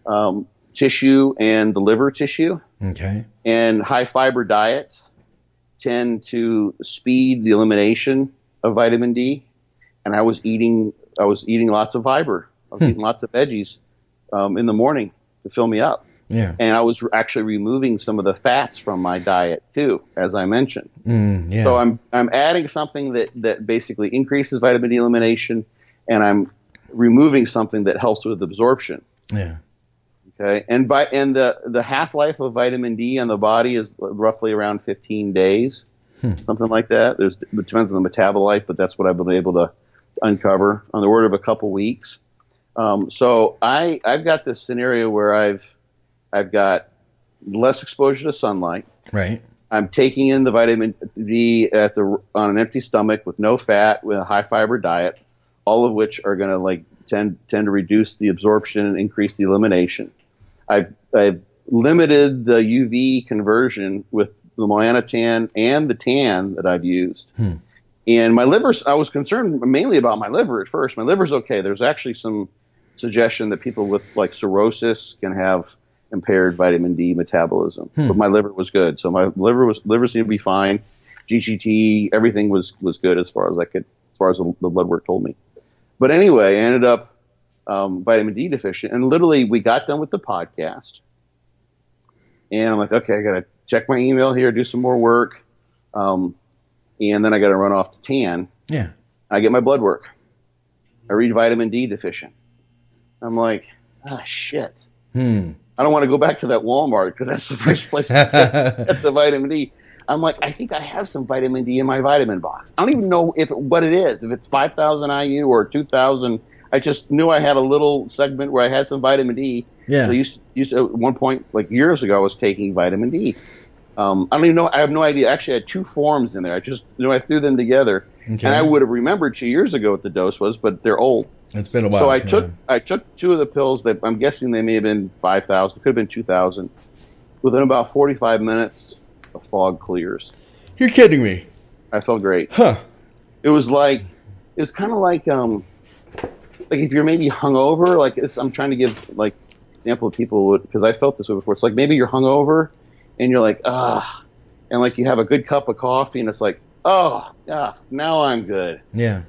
tissue and the liver tissue. Okay. And high fiber diets tend to speed the elimination of vitamin D. And I was eating lots of fiber. I was eating lots of veggies in the morning to fill me up. Yeah. And I was actually removing some of the fats from my diet too, as I mentioned. Yeah. So I'm adding something that basically increases vitamin D elimination, and I'm removing something that helps with absorption. Yeah. Okay. And the half-life of vitamin D on the body is roughly around 15 days, something like that. It depends on the metabolite, but that's what I've been able to uncover on the order of a couple weeks. So I've got this scenario where I've got less exposure to sunlight. Right. I'm taking in the vitamin D on an empty stomach with no fat, with a high fiber diet, all of which are going to tend to reduce the absorption and increase the elimination. I've limited the UV conversion with the melanotan and the tan that I've used. And my liver, I was concerned mainly about my liver at first. My liver's okay. There's actually some suggestion that people with like cirrhosis can have impaired vitamin D metabolism, but my liver was good. So my liver seemed to be fine. GGT, everything was good as far as the blood work told me. But anyway, I ended up vitamin D deficient, and literally we got done with the podcast, and I'm like, okay, I gotta check my email here, do some more work, and then I gotta run off to TAN. Yeah. I get my blood work. I read vitamin D deficient. I'm like, shit. I don't want to go back to that Walmart because that's the first place to get the vitamin D. I'm like, I think I have some vitamin D in my vitamin box. I don't even know what it is, if it's 5,000 IU or 2,000. I just knew I had a little segment where I had some vitamin D. Yeah. So I used to at one point, like years ago, I was taking vitamin D. I don't even know. I have no idea. Actually, I had two forms in there. I just I threw them together, Okay. and I would have remembered 2 years ago what the dose was, but they're old. It's been a while. So I took two of the pills that I'm guessing they may have been 5,000. It could have been 2,000. Within about 45 minutes, the fog clears. You're kidding me. I felt great. Huh. It was kind of like if you're maybe hungover. Like I'm trying to give like example of people because I felt this way before. It's like maybe you're hungover and you're like and like you have a good cup of coffee and it's like now I'm good. Yeah.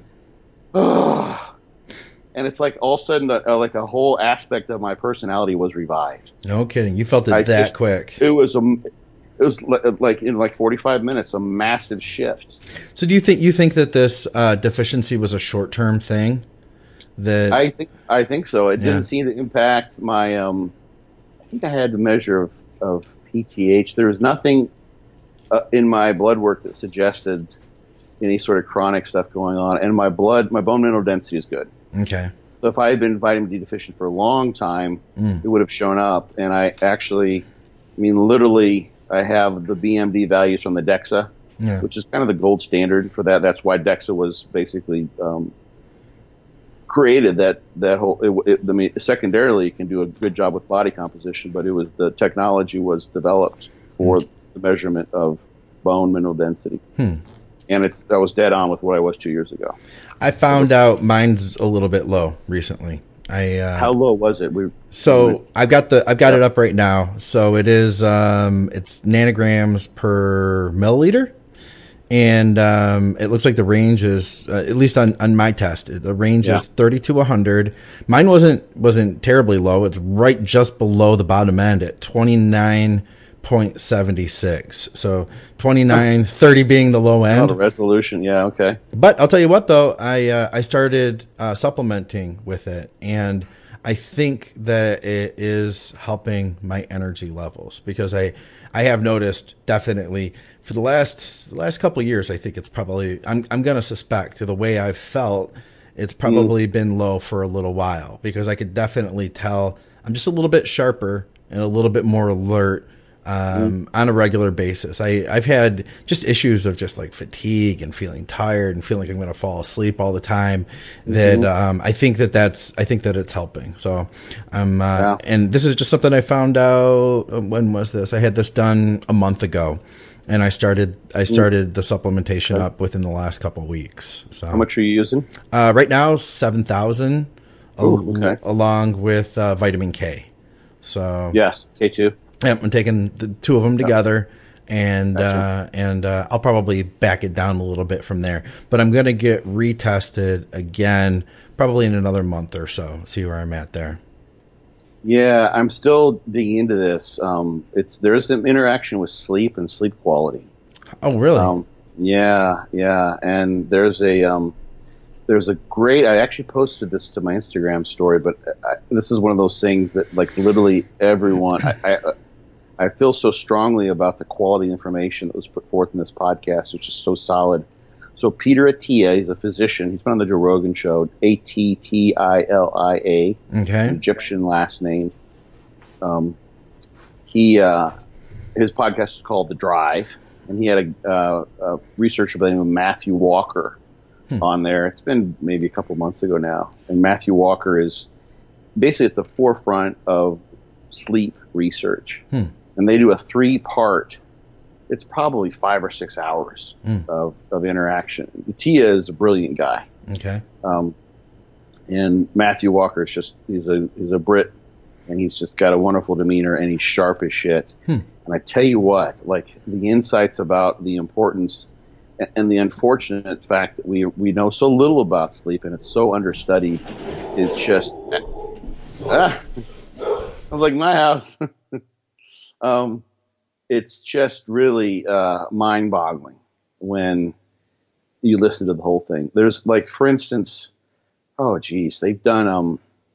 And it's like all of a sudden, like a whole aspect of my personality was revived. No kidding. You felt it quick. It was like in like 45 minutes, a massive shift. So do you think that this deficiency was a short-term thing? That I think so. It didn't seem to impact my. I think I had a measure of PTH. There was nothing in my blood work that suggested any sort of chronic stuff going on, and my bone mineral density is good. Okay. So if I had been vitamin D deficient for a long time, it would have shown up. And I actually, literally, I have the BMD values from the DEXA, which is kind of the gold standard for that. That's why DEXA was basically created. That whole. Secondarily, it can do a good job with body composition, but the technology was developed for the measurement of bone mineral density. And I was dead on with what I was 2 years ago. I found out mine's a little bit low recently. How low was it? I've got it up right now. So it is it's nanograms per milliliter, and it looks like the range is at least on my test. The range is 30 to 100. Mine wasn't terribly low. It's right just below the bottom end at 29.76. So 29, 30 being the low end. Oh, the resolution. Yeah. Okay. But I'll tell you what, though, I started supplementing with it, and I think that it is helping my energy levels because I have noticed definitely for the last couple of years. I think it's probably I'm going to suspect the way I've felt. It's probably been low for a little while because I could definitely tell I'm just a little bit sharper and a little bit more alert on a regular basis. I've had just issues of just like fatigue and feeling tired and feeling like I'm going to fall asleep all the time. That I think that it's helping. So and this is just something I found out. When was this? I had this done a month ago, and I started the supplementation up within the last couple of weeks. So how much are you using? Right now, 7,000, along with vitamin K. So yes, K2. Yep, I'm taking the two of them together, and I'll probably back it down a little bit from there. But I'm going to get retested again probably in another month or so, see where I'm at there. Yeah, I'm still digging into this. There's some interaction with sleep and sleep quality. Oh, really? Yeah, and there's a great. I actually posted this to my Instagram story, but this is one of those things that like literally everyone. I feel so strongly about the quality information that was put forth in this podcast, which is so solid. So Peter Attia, he's a physician. He's been on the Joe Rogan show. Attilia, okay, Egyptian last name. His podcast is called The Drive, and he had a researcher by the name of Matthew Walker on there. It's been maybe a couple months ago now, and Matthew Walker is basically at the forefront of sleep research. And they do a 3-part, it's probably 5 or 6 hours of interaction. Tia is a brilliant guy. Okay. And Matthew Walker is he's a Brit, and he's just got a wonderful demeanor, and he's sharp as shit. And I tell you what, like the insights about the importance and the unfortunate fact that we know so little about sleep and it's so understudied is just I was like my house. It's just really mind-boggling when you listen to the whole thing. There's like, for instance, they've done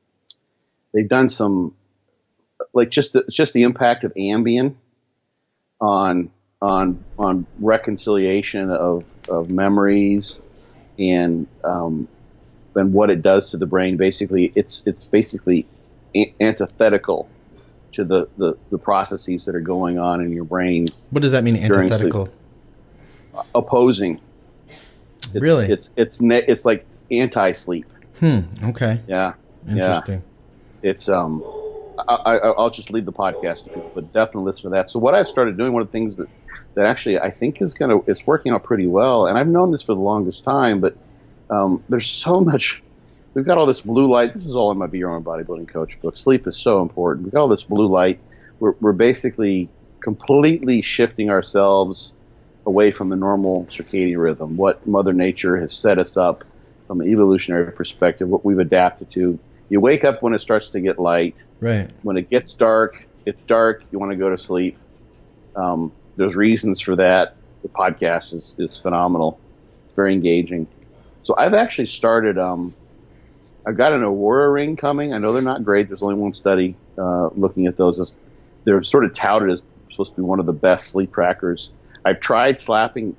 some like just the impact of Ambien on reconciliation of memories and what it does to the brain. Basically, it's basically antithetical to the processes that are going on in your brain. What does that mean, antithetical? Opposing. Really? It's like anti-sleep. Okay. Yeah. Interesting. Yeah. It's I'll just leave the podcast to people, but definitely listen to that. So what I've started doing, one of the things that actually I think it's working out pretty well, and I've known this for the longest time, but there's so much. We've got all this blue light. This is all in my Be Your Own Bodybuilding Coach book. Sleep is so important. We've got all this blue light. We're basically completely shifting ourselves away from the normal circadian rhythm, what Mother Nature has set us up from an evolutionary perspective, what we've adapted to. You wake up when it starts to get light. Right. When it gets dark, it's dark. You want to go to sleep. There's reasons for that. The podcast is phenomenal. It's very engaging. So I've actually started I've got an Aurora ring coming. I know they're not great. There's only one study looking at those. They're sort of touted as supposed to be one of the best sleep trackers. I've tried tracking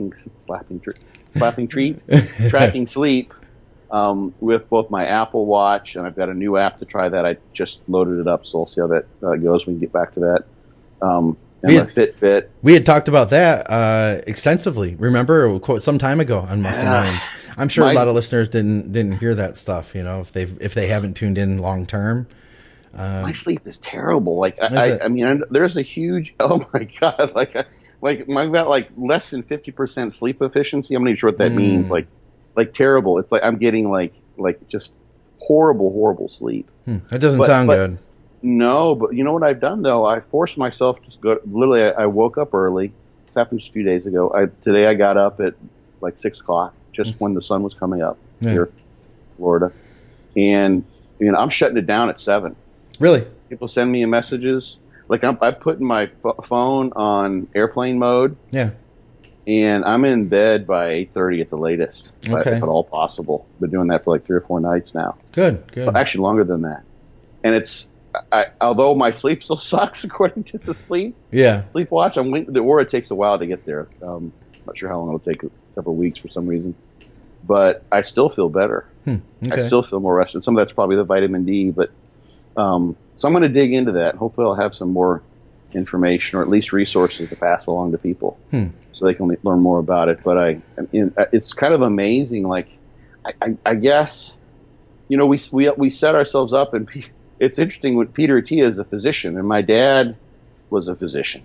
sleep with both my Apple Watch, and I've got a new app to try that. I just loaded it up, so I'll see how that goes. We can get back to that. And my Fitbit. We had talked about that extensively. Remember, some time ago on Muscle Minds. I'm sure a lot of listeners didn't hear that stuff. You know, if they haven't tuned in long term. My sleep is terrible. Like I mean, there's a huge. Oh my god! Like I've got like less than 50% sleep efficiency. I'm not even sure what that means. Like terrible. It's like I'm getting like just horrible sleep. That doesn't sound good. No, but you know what I've done though? I forced myself to go. Literally, I woke up early. This happened just a few days ago. Today I got up at like 6 o'clock, just when the sun was coming up here in Florida, and I'm shutting it down at 7. Really? People send me messages. Like I put my phone on airplane mode. Yeah. And I'm in bed by 8:30 at the latest, if at all possible. Been doing that for like 3 or 4 nights now. Good. Actually, longer than that. And it's although my sleep still sucks according to the sleep watch. The Aura takes a while to get there. Not sure how long it'll take. A couple of weeks for some reason, but I still feel better. Okay. I still feel more rested. Some of that's probably the vitamin D, but so I'm going to dig into that. Hopefully, I'll have some more information or at least resources to pass along to people so they can learn more about it. But it's kind of amazing. Like I guess we set ourselves up, and it's interesting. When Peter Attia is a physician, and my dad was a physician,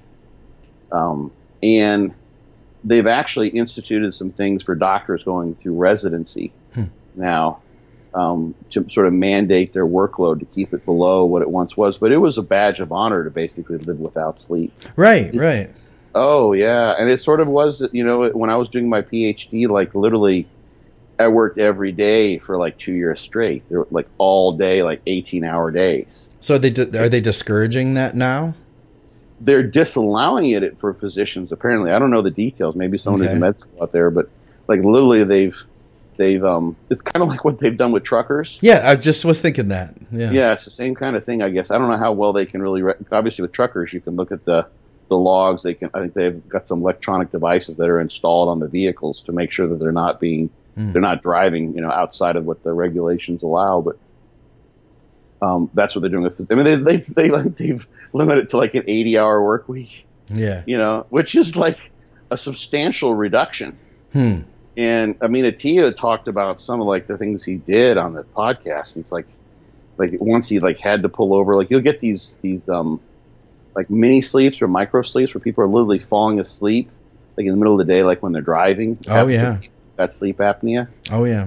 and they've actually instituted some things for doctors going through residency now. To sort of mandate their workload to keep it below what it once was. But it was a badge of honor to basically live without sleep. Right. Oh, yeah. And it sort of was, when I was doing my PhD, like literally I worked every day for like 2 years straight. They were like all day, like 18-hour days. So are they discouraging that now? They're disallowing it for physicians, apparently. I don't know the details. Maybe someone in med school out there. But like literally they've it's kind of like what they've done with truckers. Yeah, I just was thinking that. Yeah, it's the same kind of thing, I guess. I don't know how well they can really obviously with truckers you can look at the logs. I think they've got some electronic devices that are installed on the vehicles to make sure that they're not driving outside of what the regulations allow. But that's what they're doing. I mean, they've limited it to like an 80-hour work week. Yeah, which is like a substantial reduction. And I mean, Attia talked about some of like the things he did on the podcast. It's like once he like had to pull over, like you'll get these like mini sleeps or micro sleeps where people are literally falling asleep like in the middle of the day, like when they're driving. Oh yeah, that sleep apnea. Oh yeah.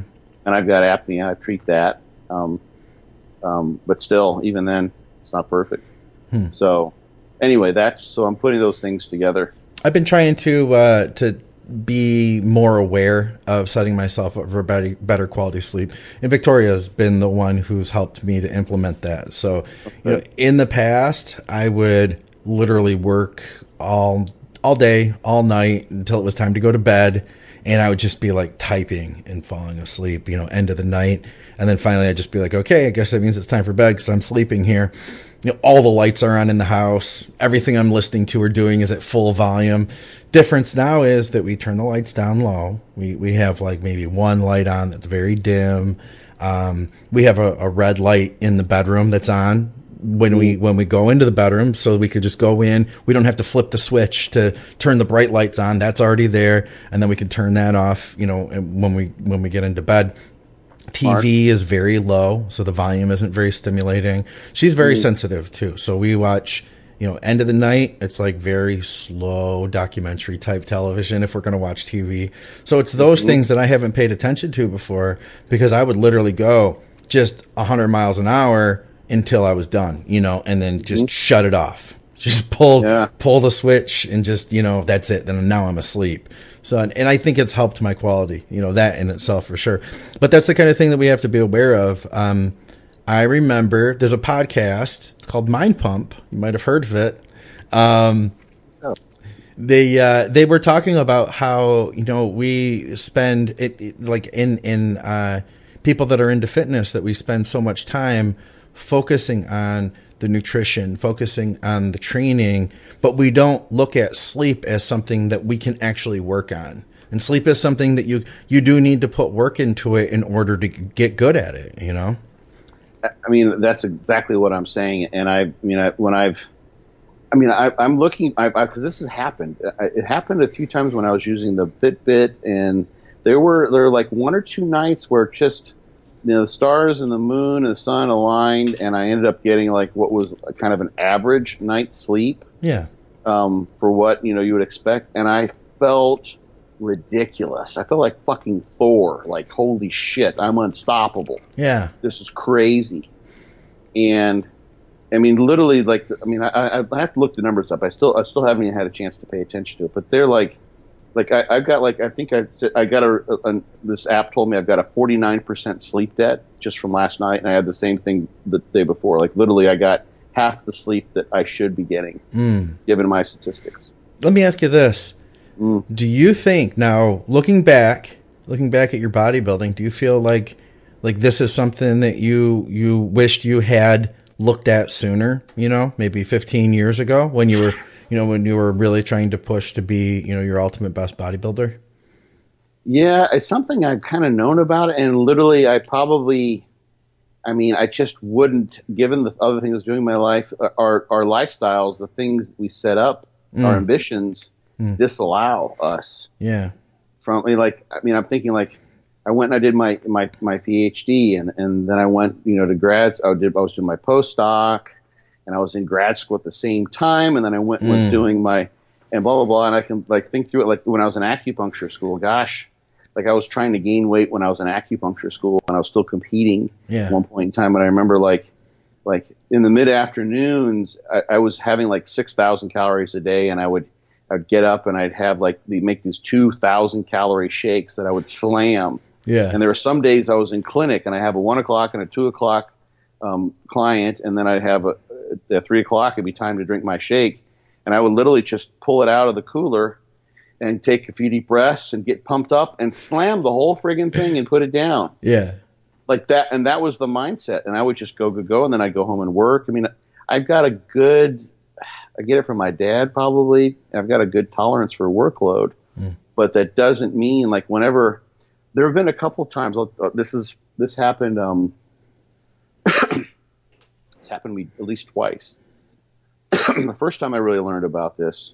and I've got apnea. I treat that, but still, even then, it's not perfect. So anyway, so I'm putting those things together. I've been trying to be more aware of setting myself up for better quality sleep, and Victoria has been the one who's helped me to implement that. So, in the past, I would literally work all day, all night until it was time to go to bed, and I would just be like typing and falling asleep, end of the night, and then finally I'd just be like, okay, I guess that means it's time for bed because I'm sleeping here. All the lights are on in the house. Everything I'm listening to or doing is at full volume. Difference now is that we turn the lights down low. We have like maybe one light on that's very dim. We have a red light in the bedroom that's on when we go into the bedroom, so we could just go in. We don't have to flip the switch to turn the bright lights on. That's already there, and then we can turn that off. When we get into bed. TV is very low, so the volume isn't very stimulating. She's very sensitive too, so we watch, end of the night, it's like very slow documentary type television if we're going to watch TV. So it's those things that I haven't paid attention to before, because I would literally go just 100 miles an hour until I was done, and then just shut it off. Just pull the switch and just, that's it. Then now I'm asleep. So, and I think it's helped my quality, that in itself for sure. But that's the kind of thing that we have to be aware of. I remember there's a podcast. It's called Mind Pump. You might have heard of it. They were talking about how, we spend it like in people that are into fitness, that we spend so much time focusing on the nutrition, focusing on the training, but we don't look at sleep as something that we can actually work on. And sleep is something that you do need to put work into it in order to get good at it, I mean, that's exactly what I'm saying. And I'm looking, because this has happened. It happened a few times when I was using the Fitbit, and there were like one or two nights where just, the stars and the moon and the sun aligned, and I ended up getting like what was kind of an average night's sleep. Yeah. For what, you would expect. And I felt ridiculous. I felt like fucking Thor. Like, holy shit, I'm unstoppable. Yeah. This is crazy. And I mean, literally, like, I have to look the numbers up. I still haven't even had a chance to pay attention to it, but they're like I've got like, I think I got this app told me I've got a 49% sleep debt just from last night, and I had the same thing the day before. Like, literally, I got half the sleep that I should be getting, given my statistics. Let me ask you this: do you think now, looking back at your bodybuilding, do you feel like this is something that you wished you had looked at sooner? Maybe 15 years ago when you were. When you were really trying to push to be, your ultimate best bodybuilder? Yeah, it's something I've kind of known about it. And literally, I just wouldn't, given the other things I was doing in my life, our lifestyles, the things we set up, our ambitions, disallow us. Yeah. I'm thinking like, I went and I did my PhD, and then I went, to grads. I was doing my postdoc. And I was in grad school at the same time, and then I went doing my, and blah, blah, blah. And I can like think through it. Like when I was in acupuncture school, gosh, like I was trying to gain weight when I was in acupuncture school, and I was still competing at one point in time. And I remember like in the mid afternoons, I was having like 6,000 calories a day, and I'd get up and I'd have make these 2,000 calorie shakes that I would slam. Yeah. And there were some days I was in clinic, and I have a 1 o'clock and a 2 o'clock client, and then I'd have at 3 o'clock it'd be time to drink my shake, and I would literally just pull it out of the cooler and take a few deep breaths and get pumped up and slam the whole friggin' thing and put it down. Yeah. Like that, and that was the mindset, and I would just go, and then I'd go home and work. I mean, I've got I get it from my dad probably, I've got a good tolerance for workload, but that doesn't mean like whenever, there have been a couple times, this happened, it's happened to me at least twice. The first time I really learned about this,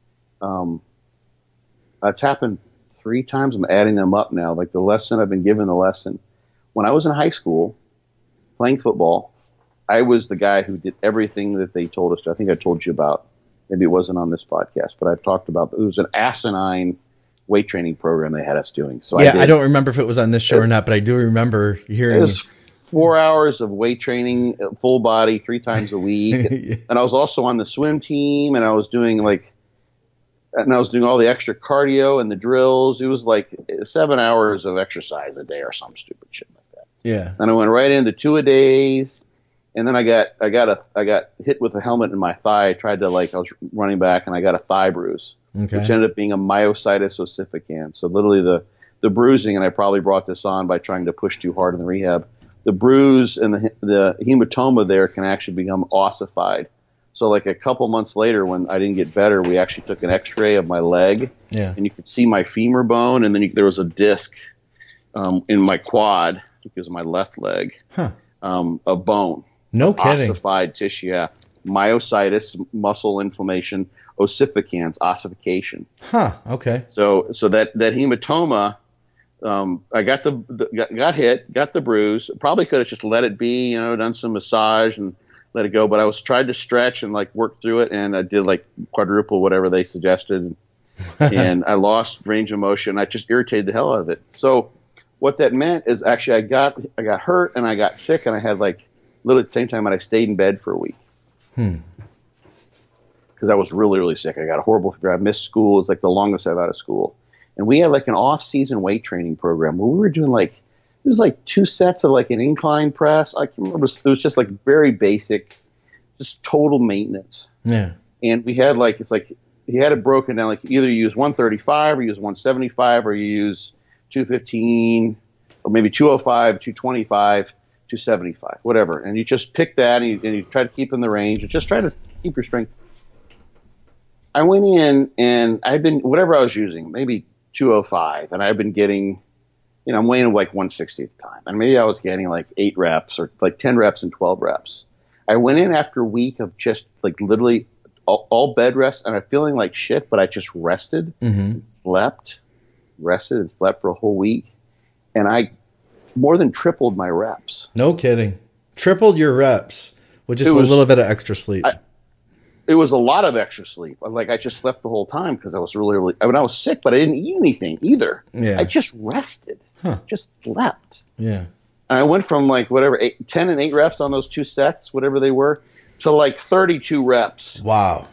it's happened 3 times. I'm adding them up now. Like I've been given the lesson. When I was in high school playing football, I was the guy who did everything that they told us to. I think I told you about, maybe it wasn't on this podcast, but I've talked about, it was an asinine weight training program they had us doing. So I don't remember if it was on this show or not, but I do remember hearing it was 4 hours of weight training, full body, 3 times a week. Yeah. And I was also on the swim team, and I was doing all the extra cardio and the drills. It was like 7 hours of exercise a day or some stupid shit like that. Yeah. And I went right into 2-a-days. And then I got hit with a helmet in my thigh. I tried to I was running back, and I got a thigh bruise, Okay. which ended up being a myositis ossificans. So literally the bruising, and I probably brought this on by trying to push too hard in the rehab. The bruise and the hematoma there can actually become ossified. So like a couple months later, when I didn't get better, we actually took an X-ray of my leg, Yeah. and you could see my femur bone, and then there was a disc in my quad, I think it was my left leg, of bone. No kidding. Ossified tissue, yeah. Myositis, muscle inflammation, ossification. Huh. Okay. So that hematoma, I got hit, got the bruise. Probably could have just let it be, done some massage and let it go. But I was tried to stretch and work through it, and I did quadruple whatever they suggested, and I lost range of motion. I just irritated the hell out of it. So what that meant is actually I got hurt and I got sick, and I had literally at the same time, and I stayed in bed for a week. Because I was really, really sick. I got a horrible fever. I missed school. It's the longest I've out of school. And we had an off-season weight training program where we were doing it was 2 sets of an incline press. I can remember it was just very basic, just total maintenance. Yeah. And we had he had it broken down either you use 135 or you use 175 or you use 215 or maybe 205, 225. 275, whatever, and you just pick that, and you try to keep in the range, and just try to keep your strength. I went in, and I'd been whatever I was using, maybe 205, and I've been getting, I'm weighing 160 at the time, and maybe I was getting 8 reps or 10 reps and 12 reps. I went in after a week of just literally all bed rest, and I'm feeling like shit, but I just rested and rested and slept for a whole week, and I more than tripled my reps. No kidding. Tripled your reps with just a little bit of extra sleep. It was a lot of extra sleep. I just slept the whole time because I was really, really. I was sick, but I didn't eat anything either. Yeah. I just rested. Just slept. Yeah. And I went from 10 and 8 reps on those 2 sets, whatever they were, to 32 reps. Wow.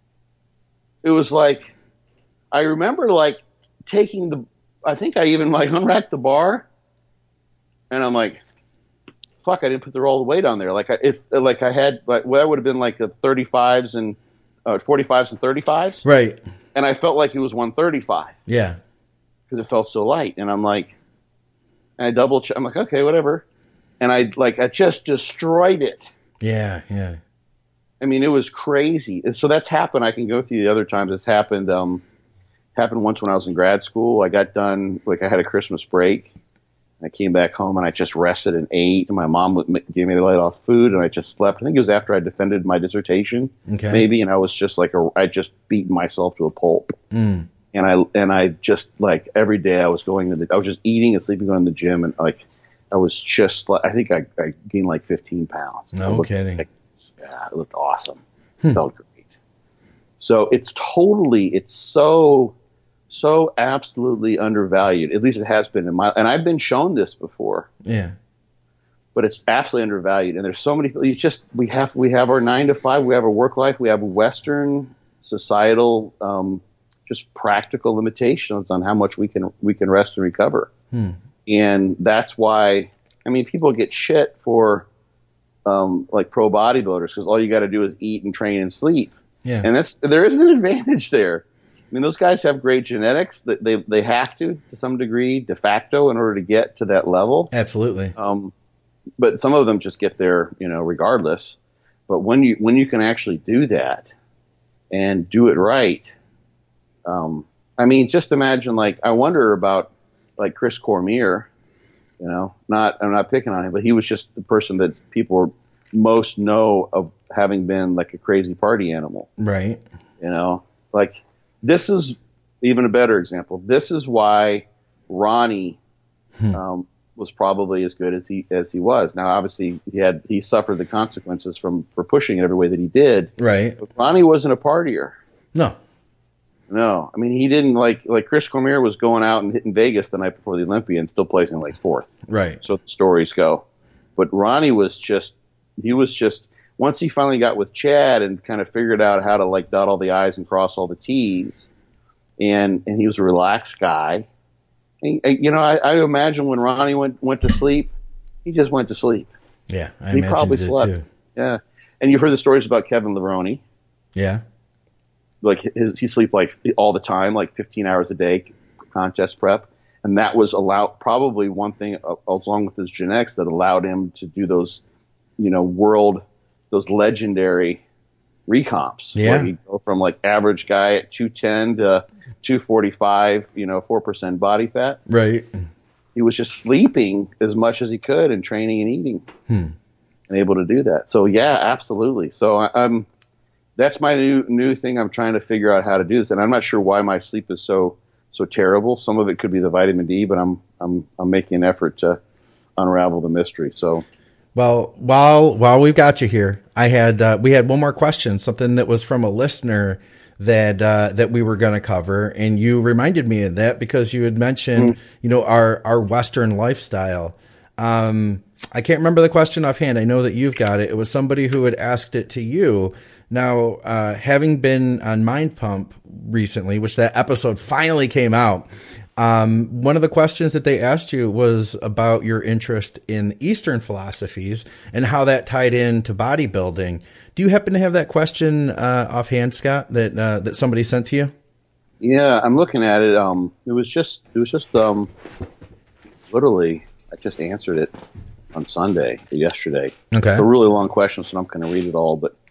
It was I remember taking I think I even unracked the bar. And I'm fuck, I didn't put all the weight on there. I had, that would have been the 35s and 45s and 35s. Right. And I felt like it was 135. Yeah. Because it felt so light. And I'm and I double check. I'm okay, whatever. And I just destroyed it. Yeah. Yeah. I mean, it was crazy. And so that's happened. I can go through the other times. It's happened, happened once when I was in grad school. I got done, I had a Christmas break. I came back home and I just rested and ate, and my mom gave me the light off food, and I just slept. I think it was after I defended my dissertation, maybe, and I was just I just beaten myself to a pulp. And I just every day I was I was just eating and sleeping, going to the gym, and I was just I think I gained 15 pounds. No kidding. Yeah, it looked awesome. Felt great. So it's so absolutely undervalued. At least it has been and I've been shown this before. Yeah. But it's absolutely undervalued. And there's so many people. We have our 9 to 5. We have our work life. We have Western societal, just practical limitations on how much we can rest and recover. And that's why, people get shit for, pro bodybuilders, because all you got to do is eat and train and sleep. Yeah. And there is an advantage there. Those guys have great genetics. That they have to some degree, de facto, in order to get to that level. Absolutely. But some of them just get there, regardless. But when you can actually do that and do it right, just imagine. I wonder about Chris Cormier. I'm not picking on him, but he was just the person that people most know of having been a crazy party animal. Right. This is even a better example. This is why Ronnie was probably as good as he was. Now, obviously, he suffered the consequences for pushing it every way that he did. Right. But Ronnie wasn't a partier. No. No, I mean he didn't like Chris Cormier was going out and hitting Vegas the night before the Olympia and still placing like fourth. Right. So the stories go. But Ronnie was just once he finally got with Chad and kind of figured out how to like dot all the I's and cross all the T's, and he was a relaxed guy. And, I imagine when Ronnie went to sleep, he just went to sleep. Yeah, I he imagine probably he did slept. too. Yeah, and you've heard the stories about Kevin Levrone. Yeah. Like he sleep like all the time, like 15 hours a day, contest prep, and that was probably one thing along with his genetics that allowed him to do those, those legendary recomps. Yeah. Where he'd go from like average guy at 210 to 245, 4% body fat. Right. He was just sleeping as much as he could and training and eating, and able to do that. So yeah, absolutely. So that's my new thing. I'm trying to figure out how to do this, and I'm not sure why my sleep is so terrible. Some of it could be the vitamin D, but I'm making an effort to unravel the mystery. So, well, while we've got you here, we had one more question, something that was from a listener that we were going to cover, and you reminded me of that because you had mentioned our Western lifestyle. I can't remember the question offhand. I know that you've got it. It was somebody who had asked it to you. Now, having been on Mind Pump recently, which that episode finally came out, one of the questions that they asked you was about your interest in Eastern philosophies and how that tied into bodybuilding. Do you happen to have that question offhand, Scott, that somebody sent to you? Yeah, I'm looking at it. It was just literally, I just answered it on Sunday or yesterday. Okay. It's a really long question, so I'm not going to read it all, but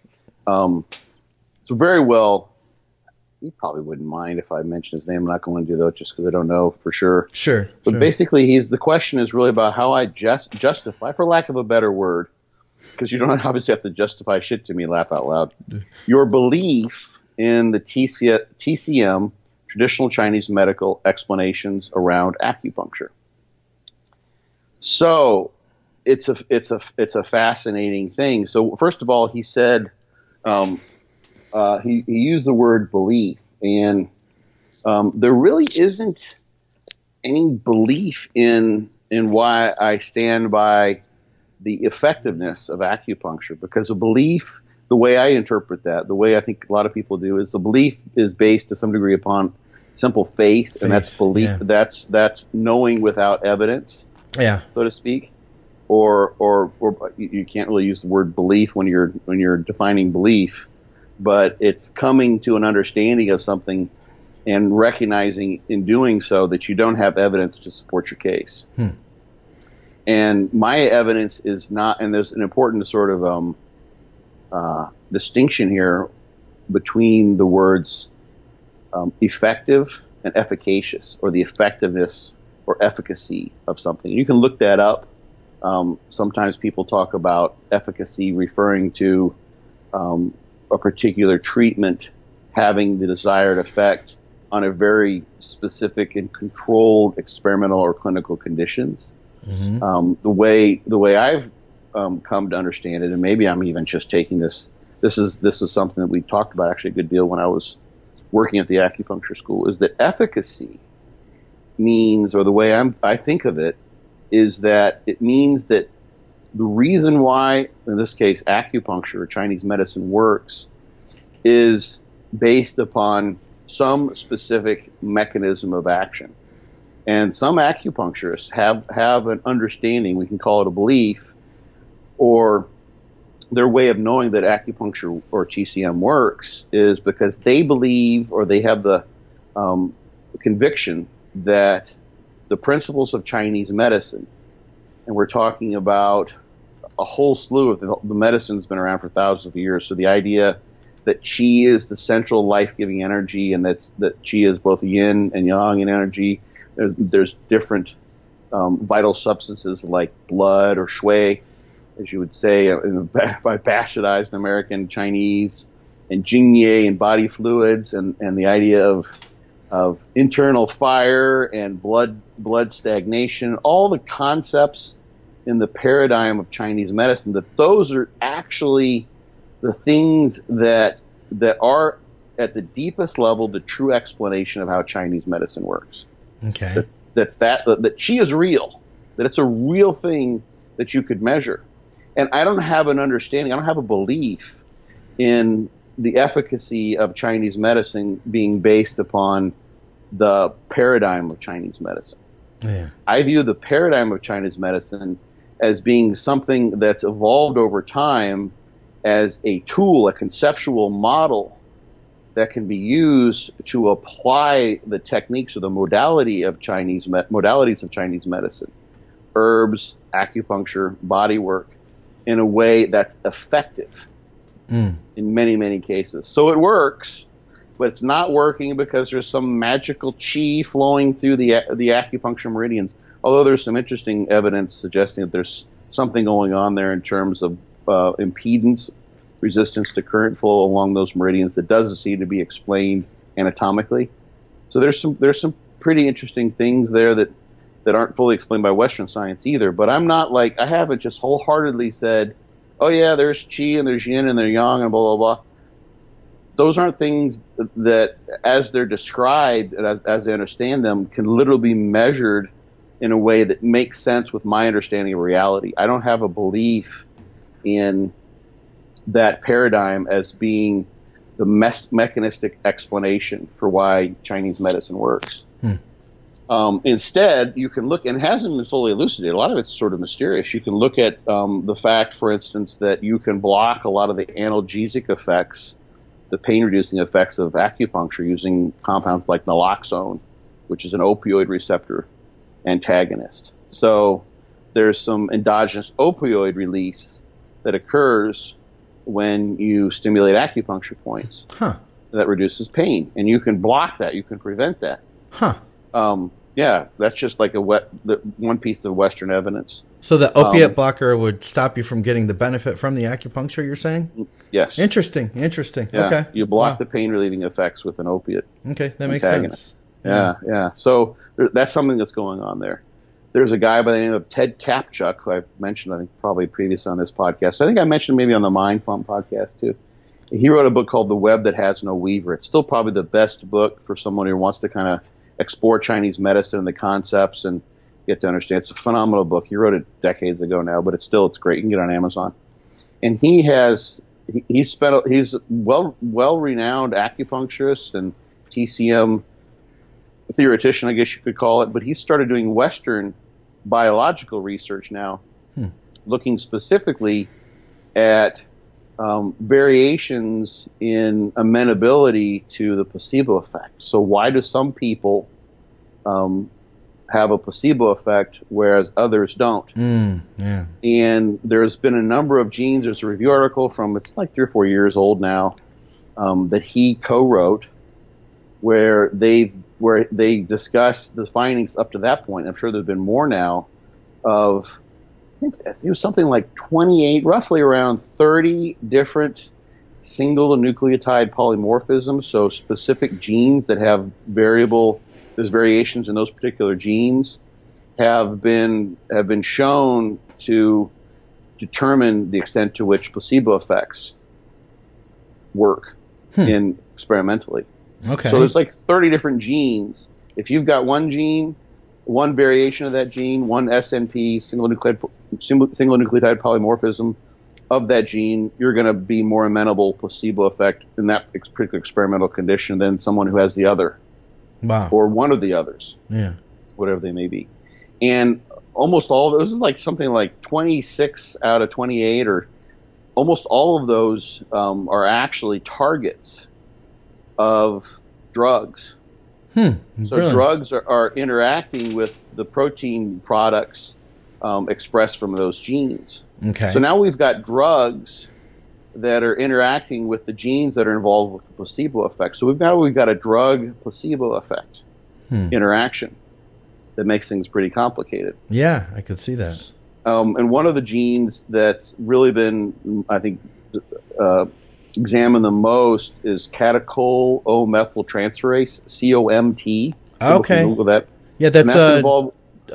so very well. You probably wouldn't mind if I mention his name. I'm not going to do that just because I don't know for sure. Sure. But basically, the question is really about how I justify, for lack of a better word, because you don't obviously have to justify shit to me, laugh out loud, your belief in the TCM, traditional Chinese medical explanations around acupuncture. So it's a fascinating thing. So first of all, he said he used the word belief, and there really isn't any belief in why I stand by the effectiveness of acupuncture, because a belief, the way I interpret that, the way I think a lot of people do, is the belief is based to some degree upon simple faith, and that's belief. Yeah. That's knowing without evidence, so to speak. Or you can't really use the word belief when you're defining belief, but it's coming to an understanding of something and recognizing in doing so that you don't have evidence to support your case. And my evidence is not, and there's an important sort of distinction here between the words effective and efficacious, or the effectiveness or efficacy of something. You can look that up. Sometimes people talk about efficacy referring to a particular treatment having the desired effect on a very specific and controlled experimental or clinical conditions. The way I've come to understand it, and maybe I'm even just taking this is something that we talked about actually a good deal when I was working at the acupuncture school, is that efficacy means, or the way I think of it, is that it means that the reason why, in this case, acupuncture or Chinese medicine works is based upon some specific mechanism of action. And some acupuncturists have an understanding, we can call it a belief, or their way of knowing that acupuncture or TCM works is because they believe, or they have the conviction that the principles of Chinese medicine, and we're talking about a whole slew of the medicine's been around for thousands of years. So the idea that qi is the central life-giving energy, and that qi is both yin and yang in energy. There's different vital substances like blood, or shui, as you would say by bastardized American Chinese, and jingye and body fluids, and the idea of internal fire and blood stagnation, all the concepts in the paradigm of Chinese medicine, that those are actually the things that are at the deepest level the true explanation of how Chinese medicine works. Okay. That qi is real, that it's a real thing that you could measure. And I don't have an understanding, I don't have a belief in the efficacy of Chinese medicine being based upon the paradigm of Chinese medicine. Yeah. I view the paradigm of Chinese medicine as being something that's evolved over time as a tool, a conceptual model that can be used to apply the techniques or the modalities of Chinese medicine, herbs, acupuncture, body work, in a way that's effective in many, many cases. So it works, but it's not working because there's some magical qi flowing through the acupuncture meridians. Although there's some interesting evidence suggesting that there's something going on there in terms of impedance, resistance to current flow along those meridians that doesn't seem to be explained anatomically. So there's some pretty interesting things there that aren't fully explained by Western science either. But I'm not like, I haven't just wholeheartedly said, oh yeah, there's qi and there's yin and there's yang and blah, blah, blah. Those aren't things that, as they're described and as I understand them, can literally be measured in a way that makes sense with my understanding of reality. I don't have a belief in that paradigm as being the mechanistic explanation for why Chinese medicine works. Instead, you can look, and it hasn't been fully elucidated, a lot of it's sort of mysterious. You can look at the fact, for instance, that you can block a lot of the analgesic effects, the pain-reducing effects of acupuncture using compounds like naloxone, which is an opioid receptor antagonist. So there's some endogenous opioid release that occurs when you stimulate acupuncture points that reduces pain, and you can block that, you can prevent that. Yeah, that's just like one piece of Western evidence. So the opiate blocker would stop you from getting the benefit from the acupuncture, you're saying? Yes. Interesting. Yeah. Okay. You block the pain-relieving effects with an opiate. Okay, that makes antagonist. sense. Yeah. So that's something that's going on there. There's a guy by the name of Ted Kapchuk, who I've mentioned, I think, probably previously on this podcast. I think I mentioned maybe on the Mind Pump podcast, too. He wrote a book called The Web That Has No Weaver. It's still probably the best book for someone who wants to kind of explore Chinese medicine and the concepts and get to understand. It's a phenomenal book. He wrote it decades ago now, but it's great. You can get it on Amazon. And he's well-renowned acupuncturist and TCM theoretician, I guess you could call it, but he started doing Western biological research now, looking specifically at variations in amenability to the placebo effect. So why do some people have a placebo effect whereas others don't? Yeah. And there's been a number of genes. There's a review article from, it's like 3 or 4 years old now, that he co-wrote where they discussed the findings up to that point. I'm sure there's been more now of, I think it was something like 28, roughly around 30 different single nucleotide polymorphisms, so specific genes that have there's variations in those particular genes have been shown to determine the extent to which placebo effects work experimentally. Okay. So there's like 30 different genes. If you've got one gene, one variation of that gene, one SNP, single nucleotide polymorphism of that gene, you're going to be more amenable placebo effect in that particular experimental condition than someone who has the other. Wow. Or one of the others. Yeah. Whatever they may be. And almost all of those, is like something like 26 out of 28, or almost all of those are actually targets of drugs. So Brilliant. drugs are interacting with the protein products expressed from those genes. Okay. So now we've got drugs that are interacting with the genes that are involved with the placebo effect. So we've got a drug placebo effect interaction that makes things pretty complicated. Yeah, I could see that. And one of the genes that's really been, I think, examined the most is catechol-O-methyltransferase, COMT. Okay. Google that. Yeah, that's involved.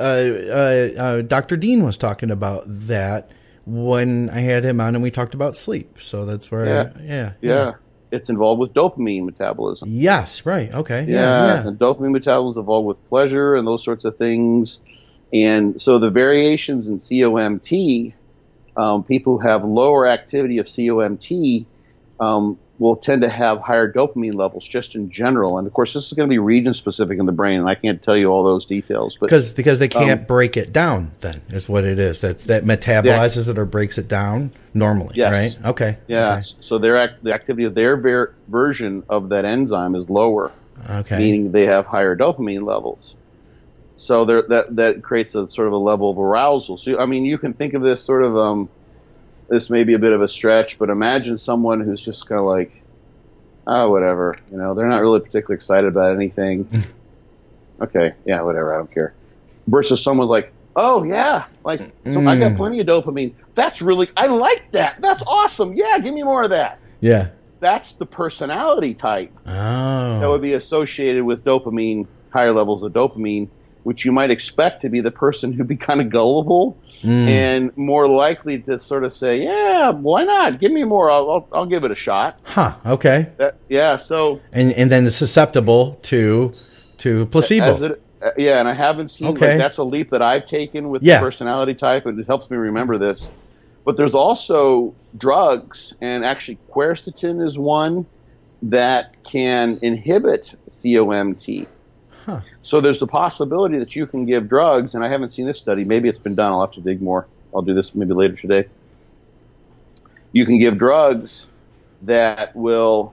Dr. Dean was talking about that when I had him on and we talked about sleep. So that's where Yeah. it's involved with dopamine metabolism. Yes, right. Okay. Yeah. And dopamine metabolism is involved with pleasure and those sorts of things. And so the variations in COMT, people who have lower activity of COMT will tend to have higher dopamine levels just in general. And of course, this is going to be region specific in the brain, and I can't tell you all those details. But because they can't break it down, then is what it is. That metabolizes it or breaks it down normally, yes. right? Okay. Yeah. Okay. So the activity of their version of that enzyme is lower, Okay. meaning they have higher dopamine levels. So that creates a sort of a level of arousal. So I mean, you can think of this sort of this may be a bit of a stretch, but imagine someone who's just kind of like, oh, whatever. You know, they're not really particularly excited about anything. Okay, yeah, whatever, I don't care. Versus someone like, oh, yeah, like, so I got plenty of dopamine. That's really, I like that. That's awesome. Yeah, give me more of that. Yeah. That's the personality type Oh. that would be associated with dopamine, higher levels of dopamine, which you might expect to be the person who'd be kind of gullible and more likely to sort of say, yeah, why not? Give me more. I'll give it a shot. Huh. Okay. So And then it's susceptible to placebo. and I haven't seen, Okay. like, that's a leap that I've taken with Yeah. the personality type, and it helps me remember this. But there's also drugs, and actually quercetin is one that can inhibit COMT. Huh. So there's the possibility that you can give drugs, and I haven't seen this study. Maybe it's been done. I'll have to dig more. I'll do this maybe later today. You can give drugs that will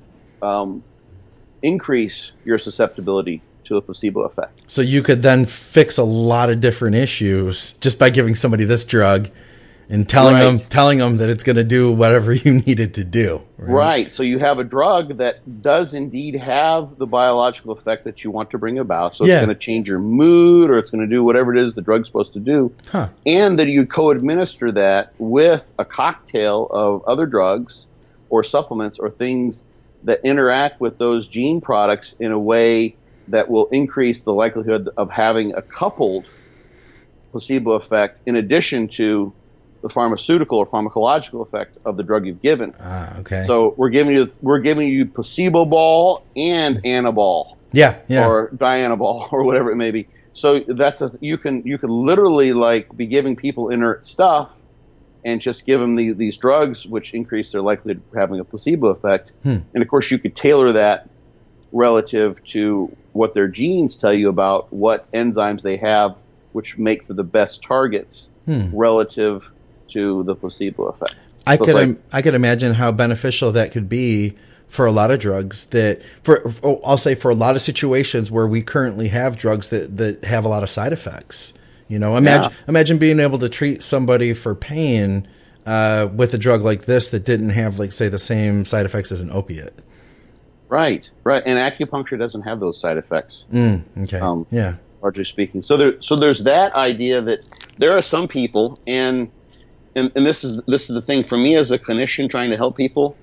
increase your susceptibility to a placebo effect. So you could then fix a lot of different issues just by giving somebody this drug and telling them that it's going to do whatever you need it to do. Right. So you have a drug that does indeed have the biological effect that you want to bring about. So it's going to change your mood, or it's going to do whatever it is the drug's supposed to do. Huh. And that you co-administer that with a cocktail of other drugs or supplements or things that interact with those gene products in a way that will increase the likelihood of having a coupled placebo effect in addition to the pharmaceutical or pharmacological effect of the drug you've given. Okay. So we're giving you placebo ball and anabol. Yeah. Or dianabol or whatever it may be. So you can literally like be giving people inert stuff and just give them these drugs which increase their likelihood of having a placebo effect. And of course you could tailor that relative to what their genes tell you about what enzymes they have which make for the best targets relative to the placebo effect. I could imagine how beneficial that could be for a lot of drugs I'll say for a lot of situations where we currently have drugs that have a lot of side effects. You know, imagine being able to treat somebody for pain with a drug like this that didn't have, like, say, the same side effects as an opiate. Right. And acupuncture doesn't have those side effects. Okay. Largely speaking. So there's that idea that there are some people, and this is the thing for me as a clinician trying to help people.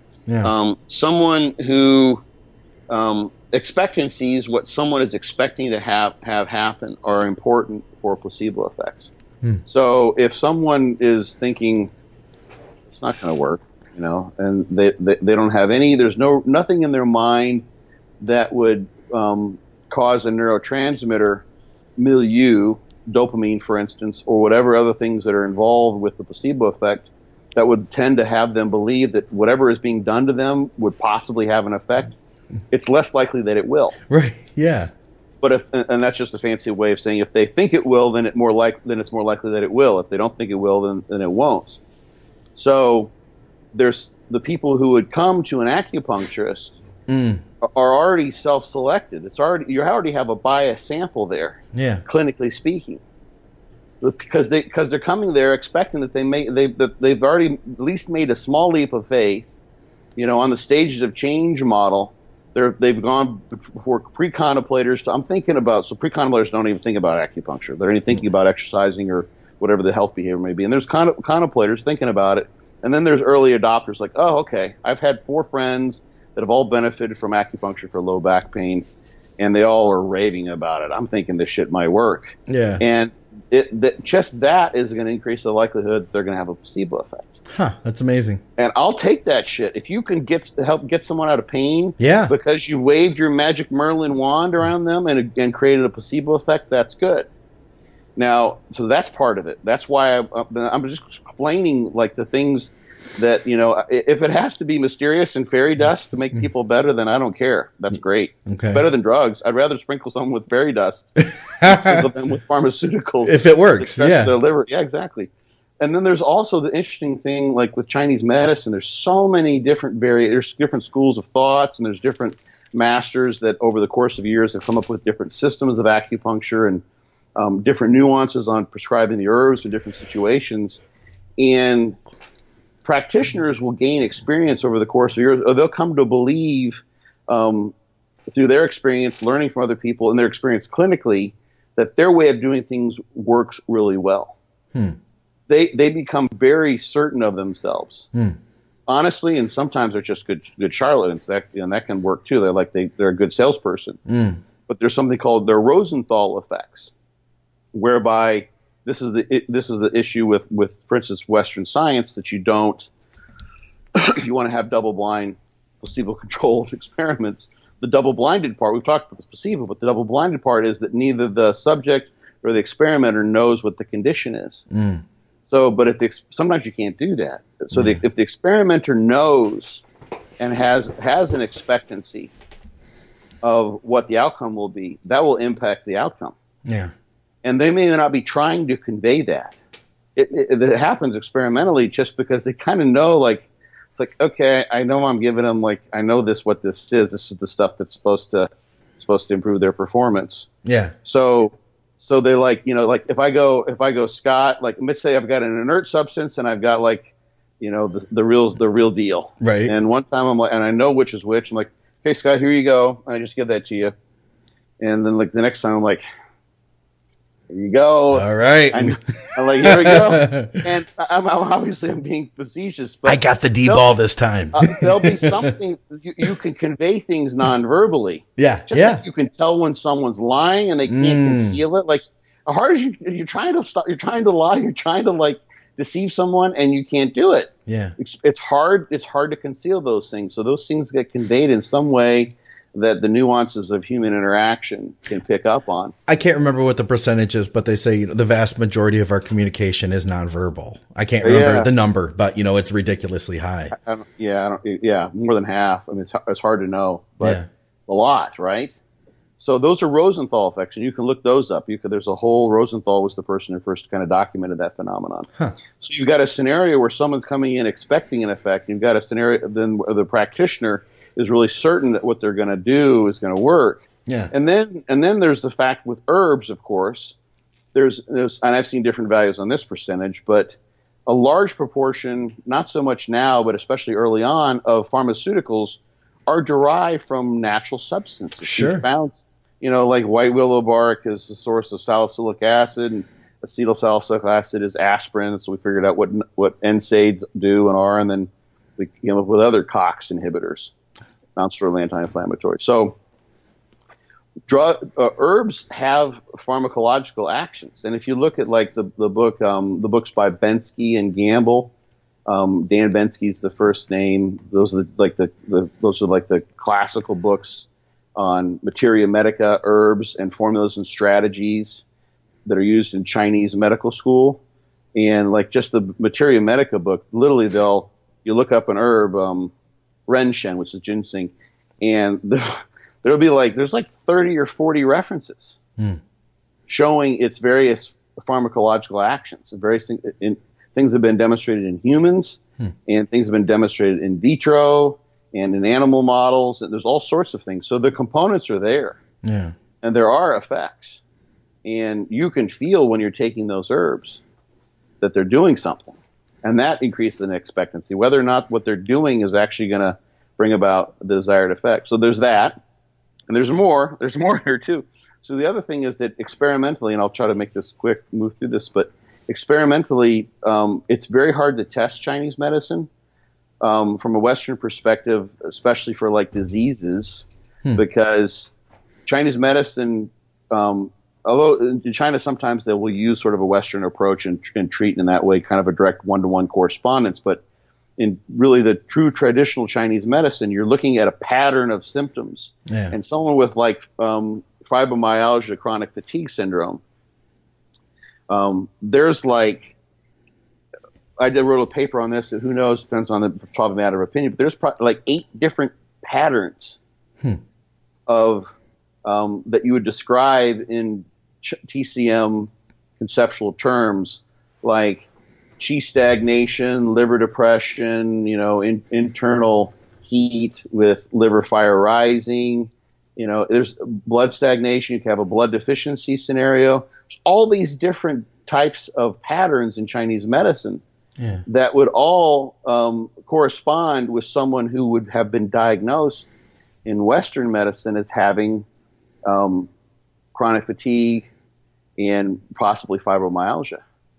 Someone who expectancies, what someone is expecting to have happen, are important for placebo effects. So if someone is thinking it's not going to work, you know, and they don't have there's nothing in their mind that would cause a neurotransmitter milieu, dopamine, for instance, or whatever other things that are involved with the placebo effect, that would tend to have them believe that whatever is being done to them would possibly have an effect, it's less likely that it will. Right. Yeah. But and that's just a fancy way of saying if they think it will, then it's more likely that it will. If they don't think it will, then it won't. So there's the people who would come to an acupuncturist are already self-selected. You already have a biased sample there. Yeah. Clinically speaking. Because they're coming there expecting that they've already at least made a small leap of faith, you know, on the stages of change model. They've gone before pre-contemplators. I'm thinking about, so pre-contemplators don't even think about acupuncture. They're only thinking about exercising or whatever the health behavior may be. And there's contemplators thinking about it. And then there's early adopters like, oh, okay, I've had 4 friends that have all benefited from acupuncture for low back pain, and they all are raving about it. I'm thinking this shit might work. Yeah. And just that is going to increase the likelihood that they're going to have a placebo effect. Huh, that's amazing. And I'll take that shit. If you can help get someone out of pain Yeah. because you waved your magic Merlin wand around them and created a placebo effect, that's good. Now, so that's part of it. That's why I'm just explaining like the things that, you know, if it has to be mysterious and fairy dust to make people better, then I don't care. That's great. Okay. Better than drugs. I'd rather sprinkle someone with fairy dust than with pharmaceuticals. If it works, That's yeah. the liver. Yeah, exactly. And then there's also the interesting thing, like with Chinese medicine, there's so many different there's different schools of thoughts, and there's different masters that over the course of years have come up with different systems of acupuncture and different nuances on prescribing the herbs for different situations. And practitioners will gain experience over the course of years, or they'll come to believe through their experience, learning from other people and their experience clinically, that their way of doing things works really well. They become very certain of themselves, honestly, and sometimes they're just good charlatans. That can work too. They're a good salesperson, but there's something called their Rosenthal effects, whereby this is the issue with for instance Western science, that you don't you want to have double-blind placebo-controlled experiments. The double-blinded part, we've talked about the placebo, but the double-blinded part is that neither the subject or the experimenter knows what the condition is. So, but sometimes you can't do that. So if the experimenter knows and has an expectancy of what the outcome will be, that will impact the outcome. Yeah. And they may not be trying to convey that. It happens experimentally just because they kind of know, like, it's like, okay, I know I'm giving them, like, I know what this is. This is the stuff that's supposed to improve their performance. Yeah. So they like, you know, like if I go, Scott, like let's say I've got an inert substance and I've got like, you know, the real deal. Right. And one time I'm like, and I know which is which. I'm like, hey Scott, here you go. And I just give that to you. And then like the next time I'm like, here you go. All right. I'm like, here we go. And I'm being facetious, but I got the D-ball this time. There'll be something you can convey things non-verbally. Yeah. Just like you can tell when someone's lying and they can't conceal it. Like, as hard as you're trying to lie, you're trying to like deceive someone, and you can't do it. Yeah. It's hard to conceal those things. So those things get conveyed in some way that the nuances of human interaction can pick up on. I can't remember what the percentage is, but they say, you know, the vast majority of our communication is nonverbal. I can't remember the number, but you know, it's ridiculously high. More than half. I mean, it's hard to know, but a lot, right? So those are Rosenthal effects, and you can look those up. There's a whole Rosenthal was the person who first kind of documented that phenomenon. So you've got a scenario where someone's coming in expecting an effect. You've got a scenario then where the practitioner is really certain that what they're going to do is going to work. Yeah. And then there's the fact with herbs, of course, there's and I've seen different values on this percentage, but a large proportion, not so much now, but especially early on, of pharmaceuticals are derived from natural substances. Sure. We found, you know, like white willow bark is the source of salicylic acid, and acetyl salicylic acid is aspirin. So we figured out what NSAIDs do and are, and then we came up with other COX inhibitors, non-steroidal anti-inflammatory. So herbs have pharmacological actions, and if you look at like the books by Bensky and Gamble, Dan Bensky's the first name. Those are the classical books on materia medica, herbs and formulas and strategies that are used in Chinese medical school. And like just the materia medica book, literally you look up an herb, renshen, which is ginseng, and there'll be there's 30 or 40 references showing its various pharmacological actions. And various things have been demonstrated in humans, and things have been demonstrated in vitro and in animal models. And there's all sorts of things. So the components are there, and there are effects. And you can feel when you're taking those herbs that they're doing something, and that increases an expectancy, whether or not what they're doing is actually going to bring about the desired effect. So there's that, and there's more here too. So the other thing is that experimentally, and I'll try to make this quick, move through this, but experimentally, it's very hard to test Chinese medicine from a Western perspective, especially for like diseases, because Chinese medicine although in China sometimes they will use sort of a Western approach and treat in that way, kind of a direct one-to-one correspondence. But in really the true traditional Chinese medicine, you're looking at a pattern of symptoms. Yeah. And someone with like fibromyalgia, chronic fatigue syndrome, there's like, I wrote a paper on this. Who knows? Depends on the probably matter of opinion. But there's like 8 different patterns of that you would describe in TCM conceptual terms, like qi stagnation, liver depression, internal heat with liver fire rising. There's blood stagnation. You can have a blood deficiency scenario. All these different types of patterns in Chinese medicine that would all correspond with someone who would have been diagnosed in Western medicine as having chronic fatigue and possibly fibromyalgia.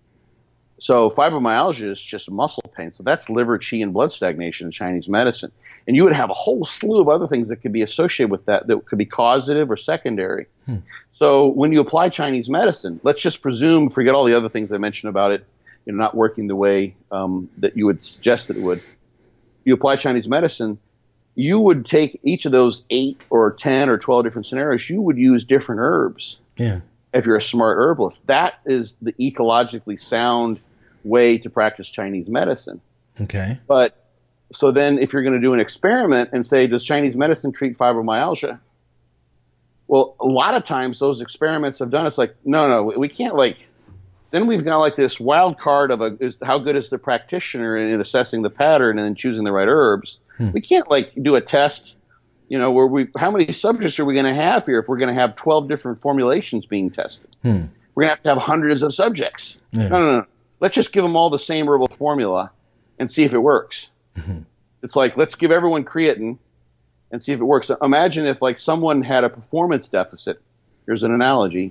So fibromyalgia is just muscle pain. So that's liver, qi, and blood stagnation in Chinese medicine. And you would have a whole slew of other things that could be associated with that could be causative or secondary. So when you apply Chinese medicine, let's just presume, forget all the other things I mentioned about it, not working the way that you would suggest that it would. You apply Chinese medicine, you would take each of those 8 or 10 or 12 different scenarios. You would use different herbs. Yeah. If you're a smart herbalist, that is the ecologically sound way to practice Chinese medicine. Okay. But so then if you're going to do an experiment and say, does Chinese medicine treat fibromyalgia? Well, a lot of times those experiments have done, it's like, no, we can't then we've got like this wild card of how good is the practitioner in assessing the pattern and then choosing the right herbs. We can't do a test, where how many subjects are we going to have here if we're going to have 12 different formulations being tested? We're going to have hundreds of subjects. Yeah. No. Let's just give them all the same herbal formula and see if it works. It's like, let's give everyone creatine and see if it works. Imagine if someone had a performance deficit. Here's an analogy.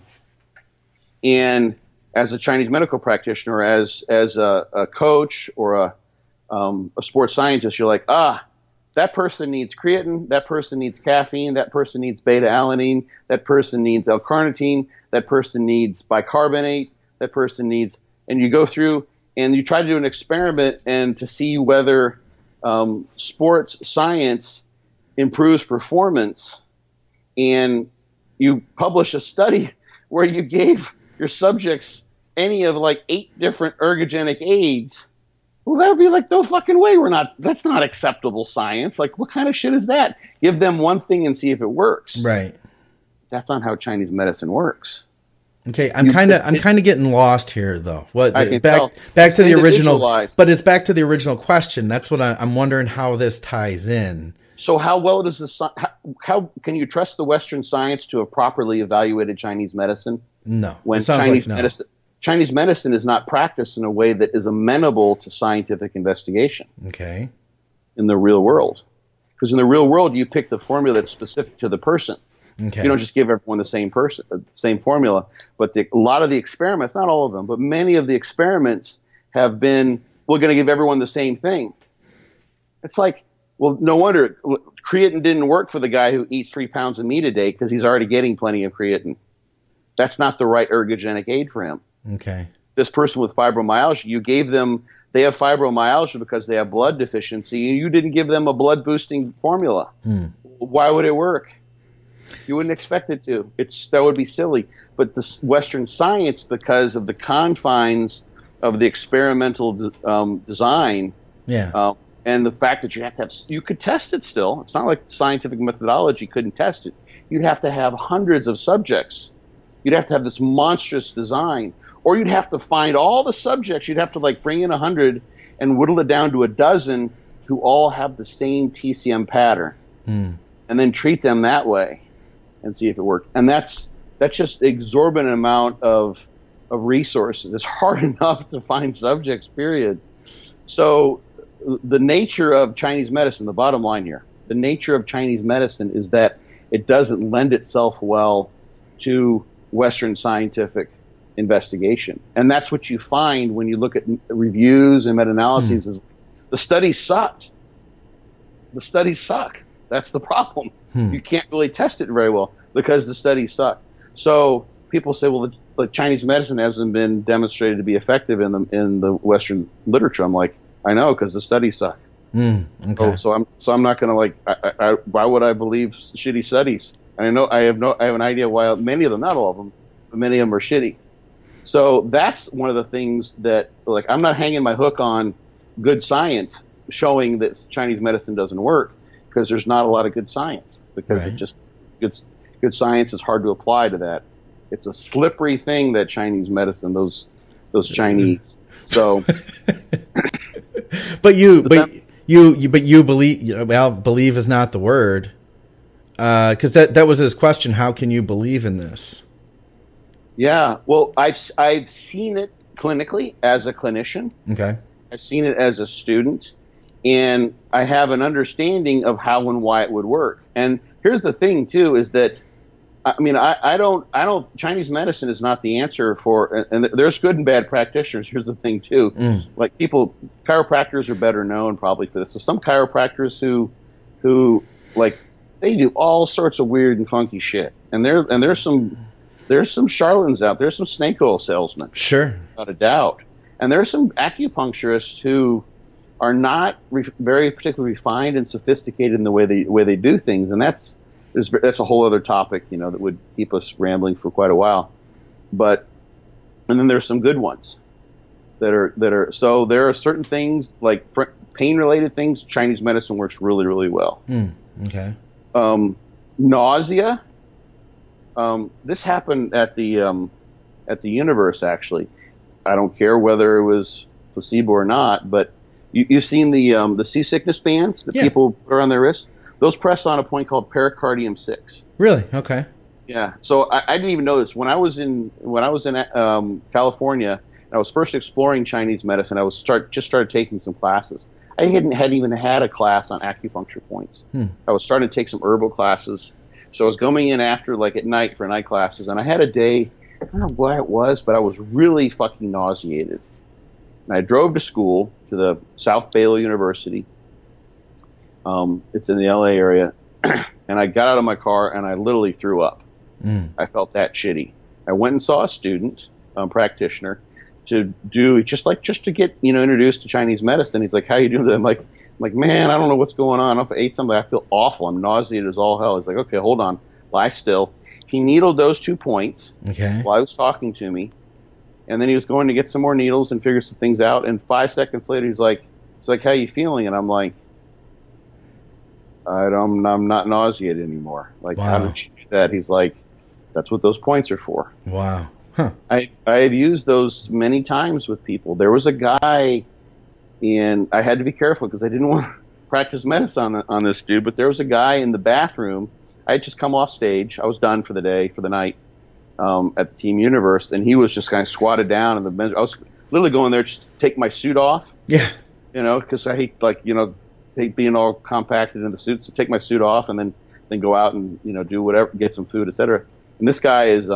And as a Chinese medical practitioner, as a coach or a sports scientist, you're like, that person needs creatine, that person needs caffeine, that person needs beta-alanine, that person needs L-carnitine, that person needs bicarbonate, that person needs, and you go through and you try to do an experiment and to see whether sports science improves performance, and you publish a study where you gave your subjects any of 8 different ergogenic aids. Well, that would be no fucking way. That's not acceptable science. What kind of shit is that? Give them one thing and see if it works. Right. That's not how Chinese medicine works. Okay, I'm kind of getting lost here, though. Back to the original, but it's back to the original question. That's what I'm wondering how this ties in. So how well does how can you trust the Western science to have properly evaluated Chinese medicine? No. When Chinese medicine is not practiced in a way that is amenable to scientific investigation. Okay. In the real world. Because in the real world, you pick the formula that's specific to the person. Okay. You don't just give everyone the same formula. But a lot of the experiments, not all of them, but many of the experiments have been, we're going to give everyone the same thing. It's like, well, no wonder creatine didn't work for the guy who eats 3 pounds of meat a day because he's already getting plenty of creatine. That's not the right ergogenic aid for him. Okay. This person with fibromyalgia, you gave them, they have fibromyalgia because they have blood deficiency, and you didn't give them a blood boosting formula. Why would it work? You wouldn't expect it to. That would be silly. But the Western science, because of the confines of the experimental design, and the fact that you could test it still. It's not like the scientific methodology couldn't test it. You'd have to have hundreds of subjects. You'd have to have this monstrous design. Or you'd have to find all the subjects. You'd have to bring in 100 and whittle it down to a dozen who all have the same TCM pattern, and then treat them that way and see if it worked. And that's just exorbitant amount of resources. It's hard enough to find subjects, period. So the nature of Chinese medicine, the bottom line here, the nature of Chinese medicine is that it doesn't lend itself well to Western scientific investigation. And that's what you find when you look at reviews and meta-analyses. Is the studies sucked. The studies suck. That's the problem. You can't really test it very well because the studies suck. So people say, well, the Chinese medicine hasn't been demonstrated to be effective in the Western literature. I'm like, I know, because the studies suck. Okay. So I'm not going to why would I believe shitty studies? And I have an idea why many of them, not all of them, but many of them are shitty. So that's one of the things that, like, I'm not hanging my hook on good science showing that Chinese medicine doesn't work, because there's not a lot of good science, because Right. it just good science is hard to apply to that. It's a slippery thing, that Chinese medicine, those Chinese. So, But you believe. Well, believe is not the word, because that was his question. How can you believe in this? yeah. Well, I've seen it clinically as a clinician. Okay. I've seen it as a student, and I have an understanding of how and why it would work. And here's the thing too, is that, I mean, I don't, Chinese medicine is not the answer for, and there's good and bad practitioners. Here's the thing too, like chiropractors are better known probably for this. So some chiropractors who like, they do all sorts of weird and funky shit. And there's some charlatans out there, some snake oil salesmen. Sure. Without a doubt. And there are some acupuncturists who are not very particularly refined and sophisticated in the way they do things, and that's a whole other topic, that would keep us rambling for quite a while. And then there's some good ones that are. So there are certain things, like pain related things, Chinese medicine works really, really well. Okay. Nausea. This happened at the Universe, actually. I don't care whether it was placebo or not, but you've seen the seasickness bands that people put around their wrists? Those press on a point called pericardium 6. Really? Okay. Yeah. So I didn't even know this. When I was in California, and I was first exploring Chinese medicine, I just started taking some classes. I hadn't even had a class on acupuncture points. I was starting to take some herbal classes. So I was going in after, like, at night for night classes, and I had a day, I don't know why it was, but I was really fucking nauseated. And I drove to school, to the South Baylor University. It's in the LA area. And I got out of my car and I literally threw up. I felt that shitty. I went and saw a student, practitioner, to to get, introduced to Chinese medicine. He's like, how you doing? I'm like, man, I don't know what's going on. If I ate something, I feel awful. I'm nauseated as all hell. He's like, okay, hold on. Lie still. He needled those 2 points while he was talking to me. And then he was going to get some more needles and figure some things out. And 5 seconds later, he's like, how you feeling? And I'm like, I'm not nauseated anymore. Like, wow. How did you do that? He's like, that's what those points are for. Wow. Huh. I have used those many times with people. There was a guy, and I had to be careful because I didn't want to practice medicine on this dude, but there was a guy in the bathroom. I had just come off stage. I was done for the day, for the night, at the Team Universe, and he was just kind of squatted down in the bench. I was literally going there just to take my suit off. Yeah. Because I hate, hate being all compacted in the suit. So take my suit off and then go out and, do whatever, get some food, etc. And this guy is,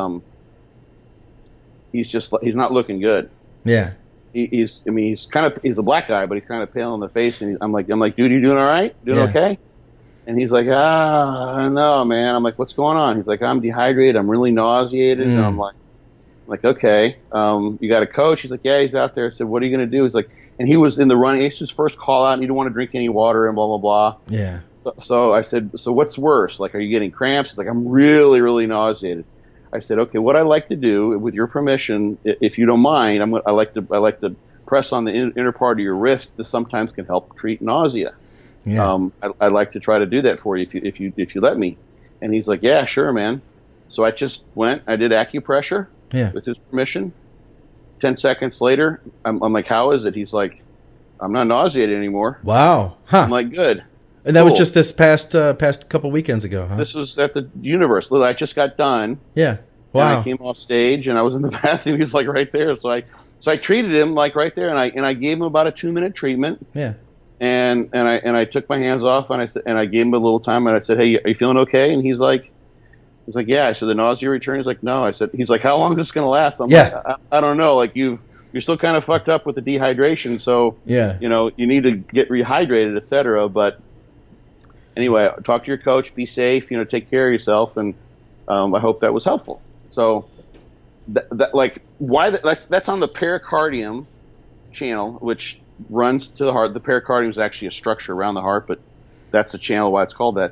he's not looking good. Yeah. He's a black guy, but he's kind of pale in the face. And I'm like, dude, you doing all right? Doing okay? And he's like, no, man. I'm like, what's going on? He's like, I'm dehydrated. I'm really nauseated. And I'm like, okay. You got a coach? He's like, yeah, he's out there. I said, what are you going to do? He's like, and he was in the running. It's his first call out, and he didn't want to drink any water and blah, blah, blah. Yeah. So I said, so what's worse? Like, are you getting cramps? He's like, I'm really, really nauseated. I said, okay, what I like to do, with your permission, if you don't mind, I like to press on the inner part of your wrist. This sometimes can help treat nausea. Yeah. I'd like to try to do that for you if you let me. And he's like, yeah, sure, man. So I just went. I did acupressure with his permission. 10 seconds later, I'm like, how is it? He's like, I'm not nauseated anymore. Wow. Huh. I'm like, good. And that was just this past couple weekends ago, huh? This was at the Universe. I just got done. Yeah. Wow. And I came off stage and I was in the bathroom. He was like right there. So I treated him like right there, and I gave him about a 2-minute treatment. Yeah. And I took my hands off and I gave him a little time and I said, hey, are you feeling okay? And he's like, yeah. I said, the nausea return? He's like, no. He's like, how long is this going to last? I'm like, I don't know. Like, you're still kind of fucked up with the dehydration. So, you need to get rehydrated, et cetera. But anyway, talk to your coach, be safe, take care of yourself. And I hope that was helpful. So like why that's on the pericardium channel, which runs to the heart. The pericardium is actually a structure around the heart, but that's the channel why it's called that.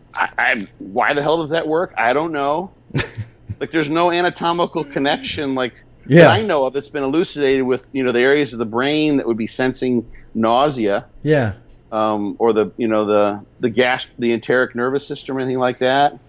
Why the hell does that work? I don't know. Like, there's no anatomical connection, like, that I know of that's been elucidated with, the areas of the brain that would be sensing nausea. Yeah. Or the enteric nervous system or anything like that.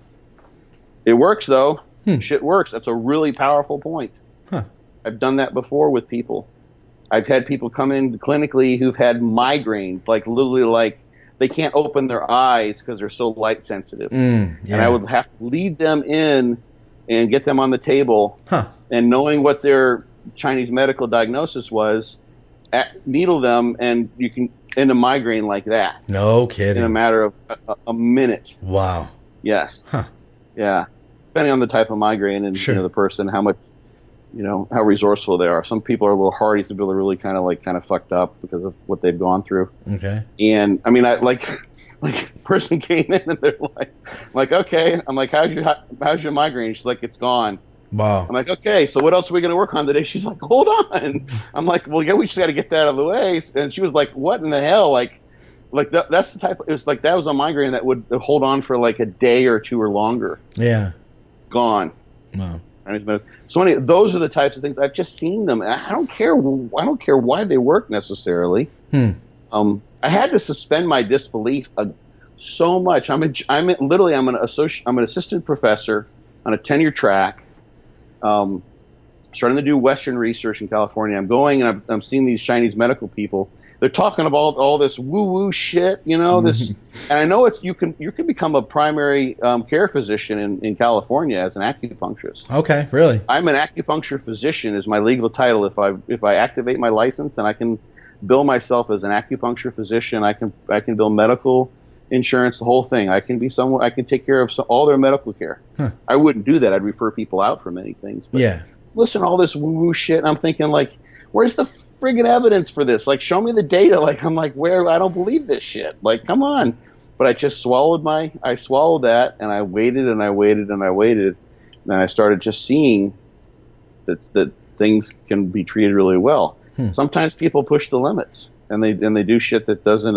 It works, though. Shit works. That's a really powerful point. Huh. I've done that before with people. I've had people come in clinically who've had migraines, like literally like they can't open their eyes because they're so light sensitive. And I would have to lead them in and get them on the table. And knowing what their Chinese medical diagnosis was, needle them, and you can end a migraine like that. No kidding. In a matter of a minute. Wow. Yes. Yeah. Depending on the type of migraine and the person, how much, how resourceful they are. Some people are a little hardy. Some people are really kind of fucked up because of what they've gone through. Okay. And I mean, like person came in and they're like, okay. I'm like, how's your migraine? She's like, it's gone. Wow. I'm like, okay, so what else are we going to work on today? She's like, hold on. I'm like, well, yeah, we just got to get that out of the way. And she was like, what in the hell? That's the type. It was like that was a migraine that would hold on for like a day or two or longer. Yeah. Gone. Wow. So many. Those are the types of things I've just seen them. I don't care why they work necessarily. I had to suspend my disbelief so much. I'm an assistant professor on a tenure track. Starting to do Western research in California. I'm going and I'm seeing these Chinese medical people. They're talking about all this woo-woo shit, this, and I know you can become a primary care physician in California as an acupuncturist. Okay, really? I'm an acupuncture physician is my legal title. If I activate my license, and I can bill myself as an acupuncture physician, I can bill medical insurance, the whole thing. I can take care of all their medical care. I wouldn't do that. I'd refer people out for many things. But listen to all this woo-woo shit, and I'm thinking, like, where's the friggin' evidence for this? Like, show me the data. Like, I'm like, I don't believe this shit. Like, come on. But I just swallowed that, and I waited and I waited and I waited. And I started just seeing that things can be treated really well. Sometimes people push the limits, and they do shit that doesn't,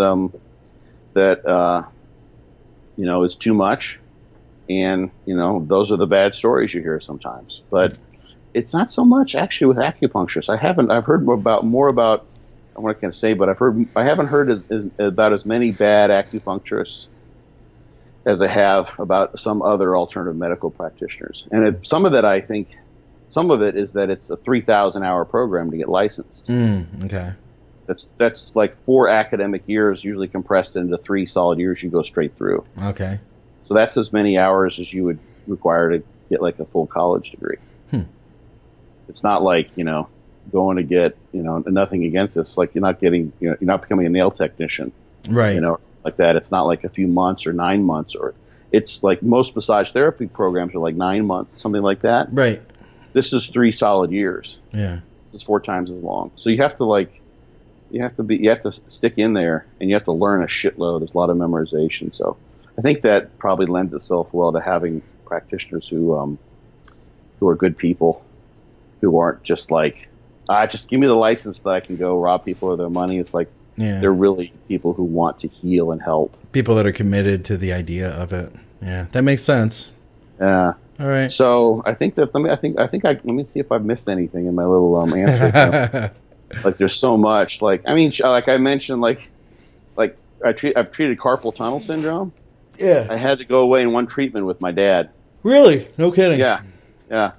is too much. And, those are the bad stories you hear sometimes. But it's not so much actually with acupuncturists. I've heard more about, I'm not going to say, but I haven't heard about as many bad acupuncturists as I have about some other alternative medical practitioners. And some of it is that it's a 3,000 hour program to get licensed. Okay. That's like 4 academic years, usually compressed into 3 solid years. You go straight through. Okay. So that's as many hours as you would require to get like a full college degree. It's not like, going to get, nothing against this. Like, you're not becoming a nail technician. Right. Like that. It's not like a few months or 9 months, or it's like most massage therapy programs are like 9 months, something like that. Right. This is 3 solid years. Yeah. This is 4 times as long. So you have to stick in there, and you have to learn a shitload. There's a lot of memorization. So I think that probably lends itself well to having practitioners who are good people, who aren't just like, just give me the license that I can go rob people of their money. It's like, they're really people who want to heal and help. People that are committed to the idea of it. Yeah, that makes sense. Yeah. All right. So I think that let me see if I've missed anything in my little answer. Like, there's so much. Like, I mean, like I mentioned, like I've treated carpal tunnel syndrome. Yeah. I had to go away in one treatment with my dad. Really? No kidding. Yeah.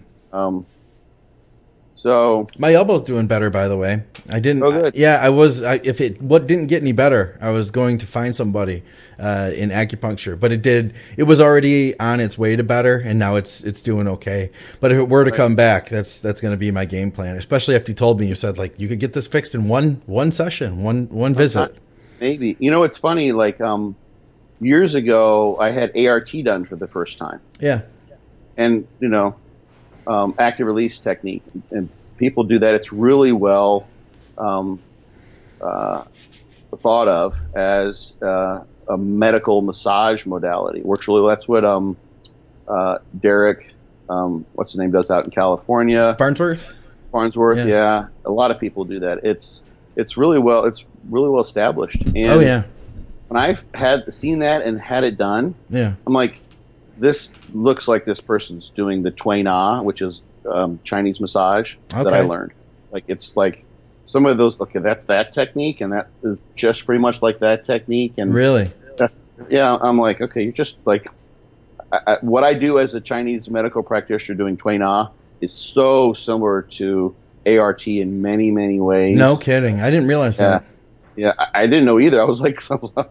So my elbow's doing better, by the way. I didn't. Oh, good. What didn't get any better, I was going to find somebody in acupuncture, but it did. It was already on its way to better, and now it's doing okay. But if it were to come back, that's going to be my game plan. Especially after you told me, you said like you could get this fixed in one session, one visit. Maybe. It's funny. Like years ago, I had ART done for the first time. Yeah. And active release technique, and people do that. It's really well thought of as a medical massage modality. Works really well. That's what Derek what's the name, does out in California. Farnsworth. Farnsworth, yeah. A lot of people do that. It's really well established. And when I've seen that and had it done, I'm like, this looks like this person's doing the Tui Na, which is Chinese massage that I learned. Like, it's like some of those. Okay, that's that technique, and that is just pretty much like that technique. And really, I'm like, okay, you're just like, what I do as a Chinese medical practitioner doing Tui Na is so similar to ART in many, many ways. No kidding. I didn't realize that. Yeah, I didn't know either. I was like,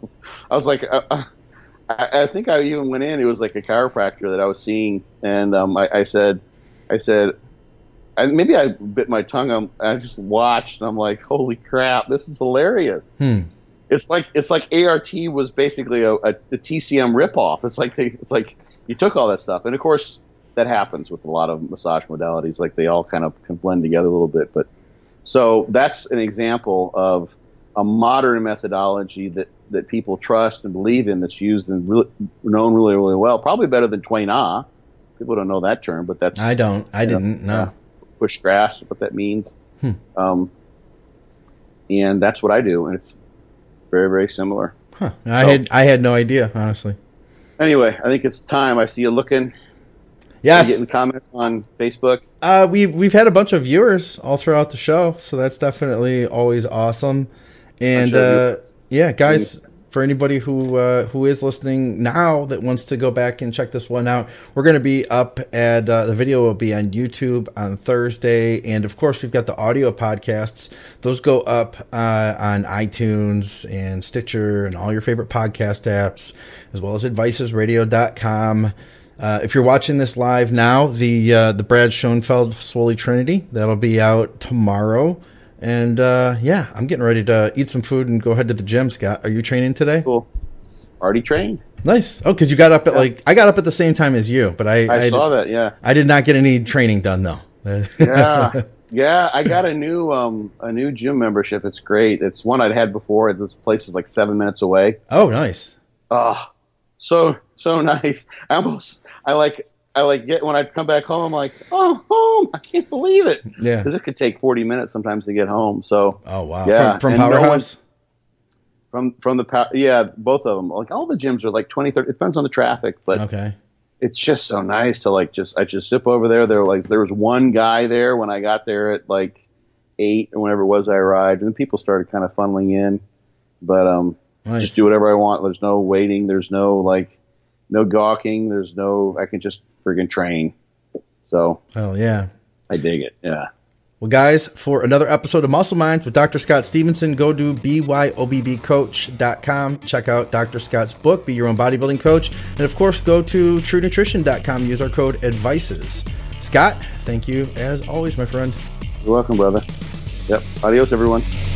I think I even went in. It was like a chiropractor that I was seeing, and I said, maybe I bit my tongue. I just watched, and I'm like, holy crap, this is hilarious. It's like ART was basically a TCM ripoff. It's like you took all that stuff, and of course that happens with a lot of massage modalities. Like, they all kind of can blend together a little bit. But so that's an example of a modern methodology that people trust and believe in, that's used and known really, really well. Probably better than Tui Na. People don't know that term, but that's... I didn't know. Push grass, what that means. And that's what I do, and it's very, very similar. Huh. I had no idea, honestly. Anyway, I think it's time. I see you looking. Yes. Getting comments on Facebook. We've had a bunch of viewers all throughout the show, so that's definitely always awesome. And guys, for anybody who is listening now that wants to go back and check this one out, we're going to be up at the video will be on YouTube on Thursday, and of course we've got the audio podcasts. Those go up on iTunes and Stitcher and all your favorite podcast apps, as well as advicesradio.com. If you're watching this live now, the Brad Schoenfeld Swoley Trinity, that'll be out tomorrow. And I'm getting ready to eat some food and go head to the gym. Scott, are you training today? Cool. Already trained. Nice. Oh, because you got up at I got up at the same time as you, but I saw that. Yeah. I did not get any training done though. Yeah. I got a new gym membership. It's great. It's one I'd had before. This place is like 7 minutes away. Oh, nice. Oh, so nice. I get when I come back home, I'm like, oh, home! I can't believe it. Yeah, because it could take 40 minutes sometimes to get home. So, oh wow, yeah, from Powerhouse, from both of them. Like, all the gyms are like 20, 30. It depends on the traffic, but okay, it's just so nice to I just zip over there. There was one guy there when I got there at like 8 or whenever it was I arrived, and then people started kind of funneling in. But nice. Just do whatever I want. There's no waiting. There's no no gawking. I can just friggin' train. So, oh yeah, I dig it. Yeah. Well, guys, for another episode of Muscle Minds with Dr. Scott Stevenson, go to byobbcoach.com. Check out Dr. Scott's book, Be Your Own Bodybuilding Coach. And, of course, go to truenutrition.com. Use our code ADVICES. Scott, thank you as always, my friend. You're welcome, brother. Yep. Adios, everyone.